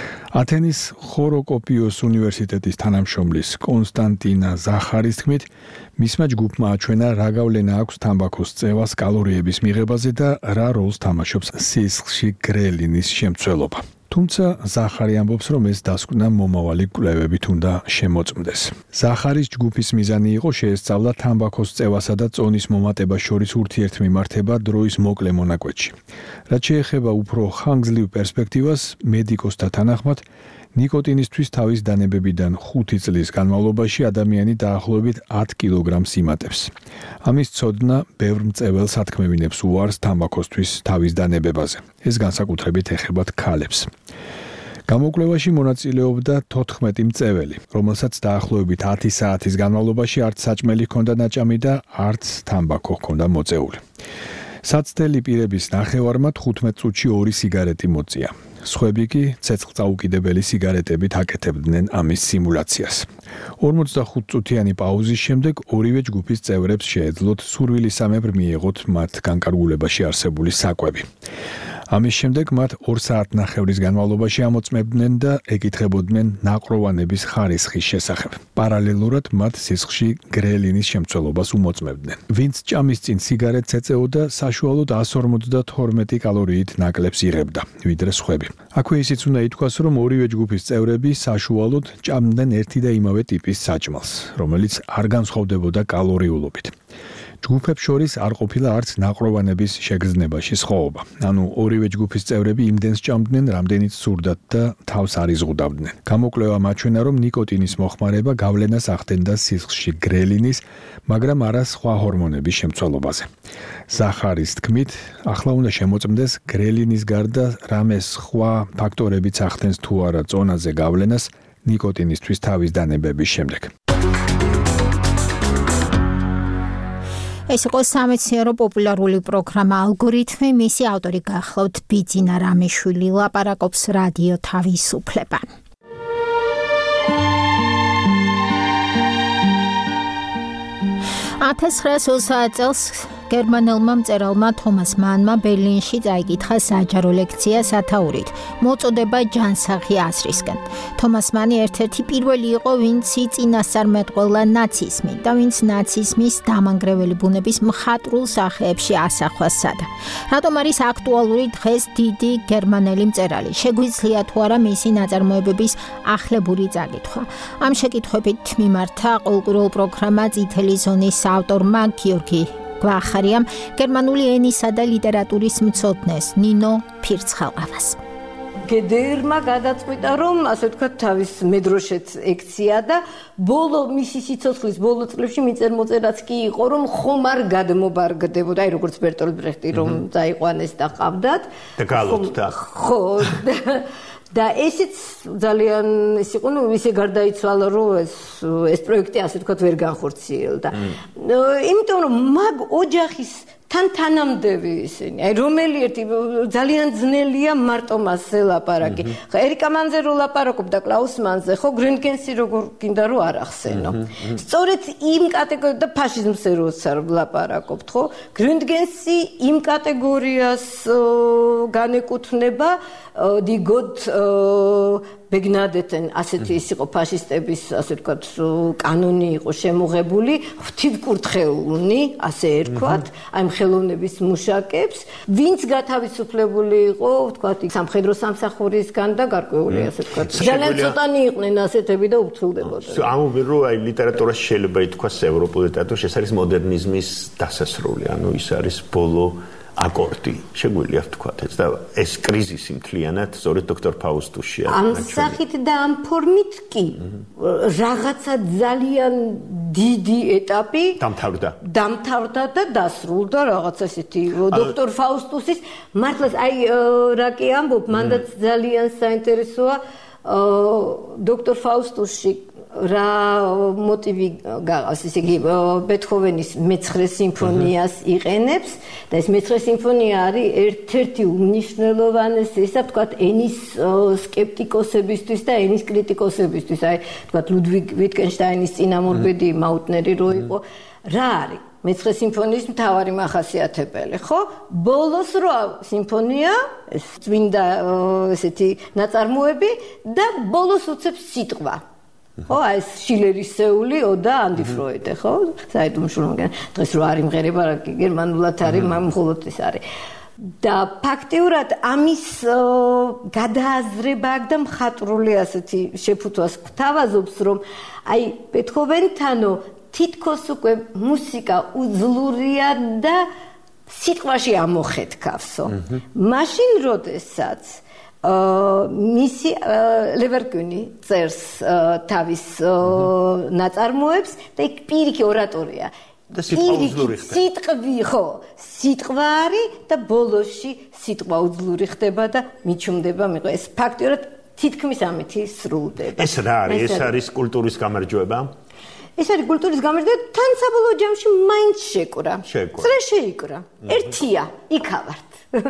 ათენის ხოროკოპიოს უნივერსიტეტის თანამშრომლის კონსტანტინა ზახარის თქმით, მისმა ჯგუფმა აჩვენა რა გავლენა აქვს თამბაქოს წევას კალორიების მიღებაზე და რა როლს თამაშობს სისხლში გრელინის შემცველობა. თუმცა ზახარი ამბობს, რომ ეს დასკვნა მომავალი კვლევებით უნდა შემოწმდეს. ზახარის ჯგუფის მიზანი იყო შეესწავლა თამბაქოს წევასა და წონის მომატებას შორის ურთიერთმიმართება დროის მოკლე მონაკვეთში. რაც შეეხება უფრო ხანგრძლივ პერსპექტივას, მედიკოსთა თანახმად, ნიკოტინისთვის თავის დანებებიდან ხუთი წლის განმავლობაში ადამიანი დაახლოებით ათ კილოგრამს იმატებს. ამის ცოდნა ბევრ მწეველს ათქმევინებს უარს თამბაქოსთვის თავის დანებებაზე. ეს განსაკუთრებით ეხებათ ქალებს. გამოკვლევაში მონაწილეობდა თოთხმეტი მწეველი, რომელსაც დაახლოებით ათი საათის განმავლობაში არც საჭმელი ჰქონდა ნაჭამი და არც თამბაქო ჰქონდა მოწეული. საცდელი პირების ნახევარმა თხუთმეტ წუთში ორი სიგარეტი მოწია. სხვები კი ცეცხლწაუკიდებელი სიგარეტებით აკეთებდნენ ამის სიმულაციას. ორმოცდახუთ წუთიანი პაუზის შემდეგ ორივე ჯგუფის წევრებს შეეძლოთ სურვილისამებრ მიეღოთ მათ განკარგულებაში არსებული საკვები. ამის შემდეგ მათ ორ საათნახევრის განმავლობაში ამოწმებდნენ და ეკითხებოდნენ ნაყროვანების ხარისხის შესახებ. პარალელურად მათ სისხლში გრელინის შემცველობას უმოწმებდნენ. ვინც ჭამის წინ სიგარეტს ეწეოდა, საშუალოდ εκατს ორმოცდათორმეტი კალორიით ნაკლებს იღებდა, ვიდრე სხვები. აქვე ისიც უნდა ითქვას, რომ ორივე ჯგუფის წევრები საშუალოდ ჭამდნენ ერთი და იმავე ტიპის საჭმელს, რომელიც არ განსხვავდებოდა კალორიულობით. ჯგუფებს შორის არ ყოფილა არც ნაყროვანების შეგრძნებაში სხვაობა. ანუ ორივე ჯგუფის წევრები იმდენს ჭამდნენ, რამდენიც სურდათ და თავს არ იზღუდავდნენ. გამოკვლევამ აჩვენა, რომ ნიკოტინის მოხმარება გავლენას ახდენდა სისხლში გრელინის, მაგრამ არა სხვა ჰორმონების შემცველობაზე. ზახარის თქმით, ახლა უნდა შემოწმდეს გრელინის გარდა რამე სხვა ფაქტორებიც ახდენს თუ არა წონაზე გავლენას ნიკოტინისთვის თავის დანებების შემდეგ. ეს იყო სამეცნიერო პოპულარული პროგრამა ალგორითმი, მისი ავტორი გახლავთ ბიძინა რამიშვილი, ლაპარაკობს რადიო თავისუფლება. ათას ცხრაასი ოცდაათ წელს გერმანელმა მწერალმა თომას მანმა ბერლინში წაიკითხა საჯარო ლექცია სათაურით, მოწოდება ჯანსაღი აზრისკენ. თომას მანი ერთ-ერთი პირველი იყო, ვინც იწინასწარმეტყველა ნაციზმი და ვინც ნაციზმის დამანგრეველი ბუნების მხატვრულ სახეებში ასახვა სცადა. რატომ არის აქტუალური დღეს დიდი გერმანელი მწერალი? შეგვიძლია თუ არა მისი ნაწარმოებების ახლებური წაკითხვა? ამ შეკითხვებით მიმართა ყოლგუროულ პროგრამა წითელი ზონის ავტორმა გიორგი გვახარიამ გერმანული ენისა და ლიტერატურის მცოდნეს ნინო ფირცხალყავას. გედერმა გადაწყვიტა, რომ ასე ვთქვათ, თავის მედროშეც ექცია და ბოლო მისი სიცოცხლის ბოლო წლებში მიწერ-მოწერაც კი იყო, რომ ხომ არ გადმობარგდებოდა, აი როგორც ბერტოლდ ბრეხტი რომ წაიყვანეს და ყავდათ. და გალობდა. ხო. და ესეც ძალიან ის იყო, ნუ ისე გარდაიცვალა, რომ ეს ეს პროექტი ასე ვთქვათ ვერ განხორციელდა. იმიტომ რომ მაგ ოჯახის თან თანამდევი ისინი, აი რომელი ერთი ძალიან ძნელია მარტო მასზე ლაპარაკი. ხა ერიკა მანზე რო ლაპარაკობდა კლაუს მანზე, ხო გრენგენსი როგორ გინდა რომ არ ახსენო. სწორედ იმ კატეგორიას და ფაშიზმზე როცა ლაპარაკობთ, ხო? გრენგენსი იმ კატეგორიას განეკუთვნება die Gott ბეგნადეტენ ასეთი ის იყო ფაშისტების ასე ვთქვათ კანონი იყო შემოღებული ღვთივკურთხეულნი ასე ერქვათ აი ხელოვნების მუშაკებს ვინც გათავისუფლებული იყო ვთქვათ სამხედრო სამსახურისგან და გარკვეული ასე ვთქვათ ძალიან ცოტანი იყვნენ ასეთები და უფრთხილდებოდნენ ამობენ რომ აი ლიტერატურაში შეიძლება ითქვას ევროპული ლიტერატურაში ეს არის მოდერნიზმის დასასრული ანუ ის არის ბოლო აკორდი შეგვიძლია ვთქვათ ეს და ეს კრიზისი მთლიანად სწორედ დოქტორ ფაუსტუსშია ამ სახით და ამ ფორმით კი რაღაცა ძალიან დიდი ეტაპი დამთავრდა დამთავრდა და დასრულდა რაღაც ესეთი დოქტორ ფაუსტუსის მართლაც აი რა კი ამბობ მანდაც ძალიან საინტერესოა დოქტორ ფაუსტუსში რა მოტივი გაღავს ისე იგი ბეთჰოვენის მეცხრე სიმფონიას იყენებს და ეს მეცხრე სიმფონია არის ერთ-ერთი უმნიშვნელოვანესი ისა ვთქვათ ენის სკეპტიკოსებისთვის და ენის კრიტიკოსებისთვის აი ვთქვათ ლუდვიგ ვიტგენშტაინის წინამორბედი მაუტნერი რო იყო რა არის მეცხრე სიმფონიის მთავარი მახასიათებელი ხო ბოლოს რო სიმფონია ეს წმინდა ესეთი ნაწარმოები და ბოლოს უცებს სიტყვა ხო ეს შილერის სეული ოდა ანდი ფროიდე ხო საერთაშორისო დღეს რო არ იმღერება გერმანულად არის მხოლოდ ის არის და ფაქტიურად ამის გადააზრება და მხატვრული ასეთი შეფუთვას გვთავაზობს რომ აი ბეთჰოვენთანო თითქოს უკვე მუსიკა უძლურია და სიტყვაში ამოხეთქავსო მაშინ როდესაც მისი ლევერკუნი წერს თავის ნაწარმოებს და იქ პირიქი ორატორია და სიტყვა უძლური ხდება სიტყვი ხო სიტყვა არის და ბოლოსში სიტყვა უძლური ხდება და მიჩუმდება მიყო ეს ფაქტიურად თითქმის ამითი სრულდება ეს რა არის ეს არის კულტურის გამარჯვება ეს არის კულტურის გამარჯვება თან საბოლოო ჯამში მაინც შეკვრა წრე შეიკვრა ერთია იქავართ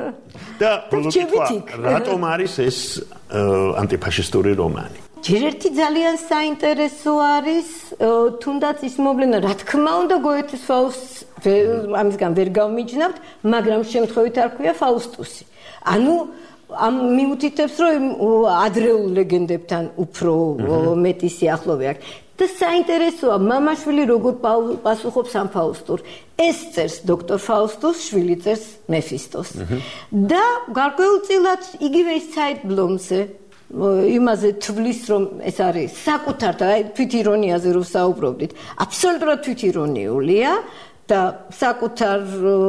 და ბოლოს რატომ არის ეს ანტიფაშისტური რომანი ჯერ ერთი ძალიან საინტერესო არის თუნდაც ის მოვლენა რა თქმა უნდა გოეთეს ფაუსტს ამისგან ვერ გავმიჯნავთ მაგრამ შემთხვევით არ ქვია ფაუსტუსი ანუ ამ მიუთითებს რომ ადრეულ ლეგენდებთან უფრო მეტი სიახლოვე აქვს და საინტერესოა მამაშვილი როგორ პასუხობს ამ ფაუსტურ ეს წერს დოქტორ ფაუსტუს შვილი წერს მეფისტოს და გარკვეულწილად იგივე ის ცაიტბლომზე იმაზე თვლის რომ ეს არის საკუთარ თვით ირონიაზე რომ საუბრობდით აბსოლუტურად თვით ირონიულია და საკუთარ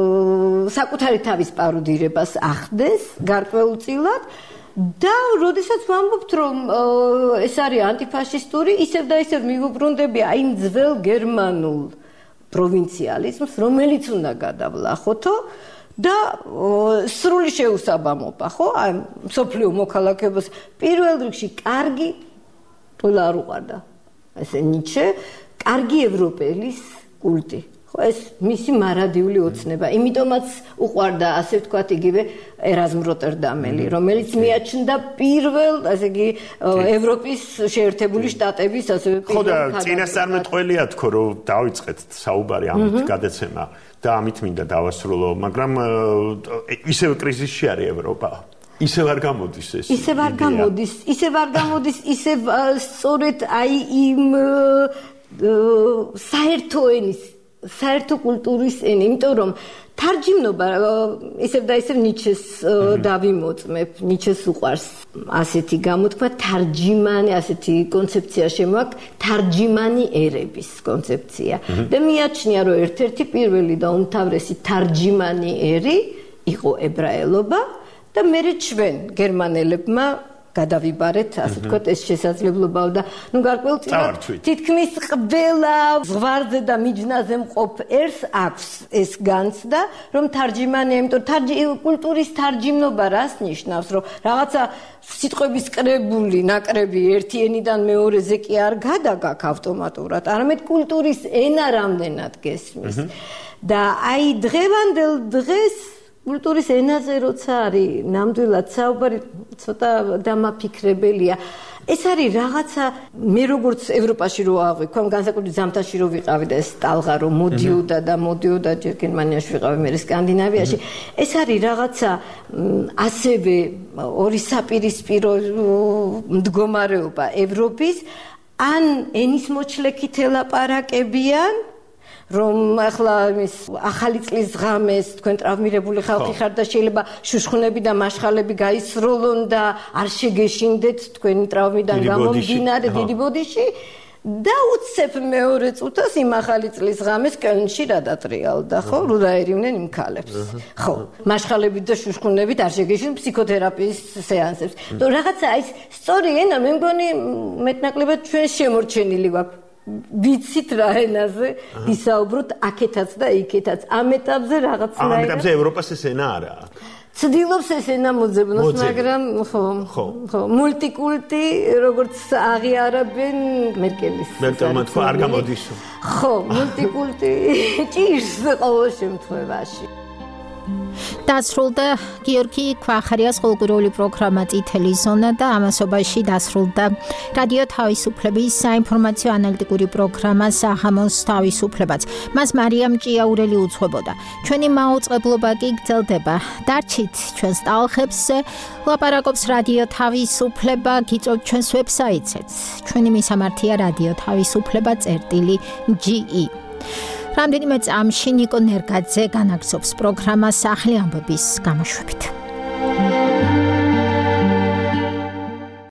საკუთარი თავის პაროდირებას ახდენს გარკვეულწილად და როდესაც ვამბობთ რომ ეს არის ანტიფაშისტური ისევ და ისევ მივუბრუნდები აი იმ ძველ გერმანულ პროვინციალიზმს რომელიც უნდა გადავლახოთო და სრული შეუსაბამობა ხო აი სოფლიო მოქალაქეობას პირველ რიგში კარგი ყველა არ უყარდა ესე ნიჩე კარგი ევროპელის კულტი ხო ეს მისი მარადიული ოცნება იმიტომაც უყვარდა ასე ვთქვათ იგივე ერაზმ როტერდამელი რომელიც მიაჩნდა პირველ ასე იგი ევროპის შეერთებული შტატების ასე ხო და წინასწარმეტყველია თქო რომ დავიწყეთ საუბარი ამით გადაცემა და ამით მინდა დავასრულო მაგრამ ისევ კრიზისში არის ევროპა ისევ არ გამოდის ეს ისევ არ გამოდის ისევ არ გამოდის ისევ სწორედ აი იმ საერთო ენის საერთო კულტურის ენა, იმიტომ რომ თარჯიმნობა ისევ და ისევ ნიჩეს დავიმოწმებ, ნიჩეს უყვარს ასეთი გამოთქვა თარჯიმანი, ასეთი კონცეფცია შემოაქვს, თარჯიმანი ერების კონცეფცია. და მიაჩნია რომ ერთ-ერთი პირველი და უმთავრესი თარჯიმანი ერი იყო ებრაელობა და მერე ჩვენ გერმანელებმა გადავიბარეთ, ასე ვთქვათ, ეს შესაძლებლობა და ნუ გარკვეულწილად თითქმის ყველა ზღვარზე და მიჯნაზე მყოფ ერს აქვს ეს განცდა, რომ თარჯიმანია, იმიტომ კულტურის თარჯიმნობა რას ნიშნავს, რომ რაღაცა სიტყვების კრებული, ნაკრები ერთი ენიდან მეორეზე კი არ გადაგაქვს ავტომატურად, არამედ კულტურის ენა რამდენად გესმის. და აი დღევანდელ დღეს კულტურის ენაზე როცა არის ნამდვილად საუბარი ცოტა დამაფიქრებელია. ეს არის რაღაცა მე როგორც ევროპაში რო ავი, თქვენ განსაკუთრებით ზამთარში რო ვიყავი და ეს ტალღა რო მოდიოდა და მოდიოდა ჯერ გერმანიაში ვიყავი, მე სკანდინავიაში. ეს არის რაღაცა ასევე ორი საპირისპირო მდგომარეობა ევროპის ან ენის მოჩლექით ელაპარაკებიან რომ ახლა ის ახალი წლის ღამეს თქვენ ტრავმირებული ხალხი ხართ და შეიძლება შუშხუნები და მაშხალები გაისროლონ და არ შეგეშინდეთ თქვენი ტრავმიდან გამომდინარე დიდი ბოდიში და უცებ მეორე წუთას იმ ახალი წლის ღამეს კელნში რა დატრიალდა, ხო, რომ დაერივნენ იმ ქალებს. ხო, მაშხალებით და შუშხუნებით არ შეგეშინ ფსიქოთერაპიის სეანსებს. და რაღაცა ის სწორი ენა მე მგონი მეტნაკლებად ჩვენ შემორჩენილი გვაქვს. ვიცით რა ენაზე ვისაუბროთ აქეთაც და იქეთაც. ამ ეტაპზე რაღაცნაირად ამ ეტაპზე ევროპას ეს ენა არაა. ცდილობს ეს ენა მოძებნოს, მაგრამ ხო, ხო, მულტიკულტი როგორც აღიარებენ მერკელის. მერკელმა თქვა არ გამოდის. ხო, მულტიკულტი ჭირს ყოველ შემთხვევაში. დასრულდა გიორგი ქვახარიას ყოველკვირეული პროგრამა წითელი ზონა და ამასობაში დასრულდა რადიო თავისუფლების საინფორმაციო ანალიტიკური პროგრამა საღამოს თავისუფლებაც. მას მარიამ ჭიაურელი უძღვებოდა. ჩვენი მაუწყებლობა კი გრძელდება. დარჩით ჩვენს ტალღებზე, ლაპარაკობს რადიო თავისუფლება, გიწევთ ჩვენს ვებსაიტზეც. ჩვენი მისამართია რადიო თავისუფლება წერტილი ჯი ი. რამდენიმე წამში ნიკო ნერგაძე განაგრძობს პროგრამას სახლი ამბების გამოშვებით.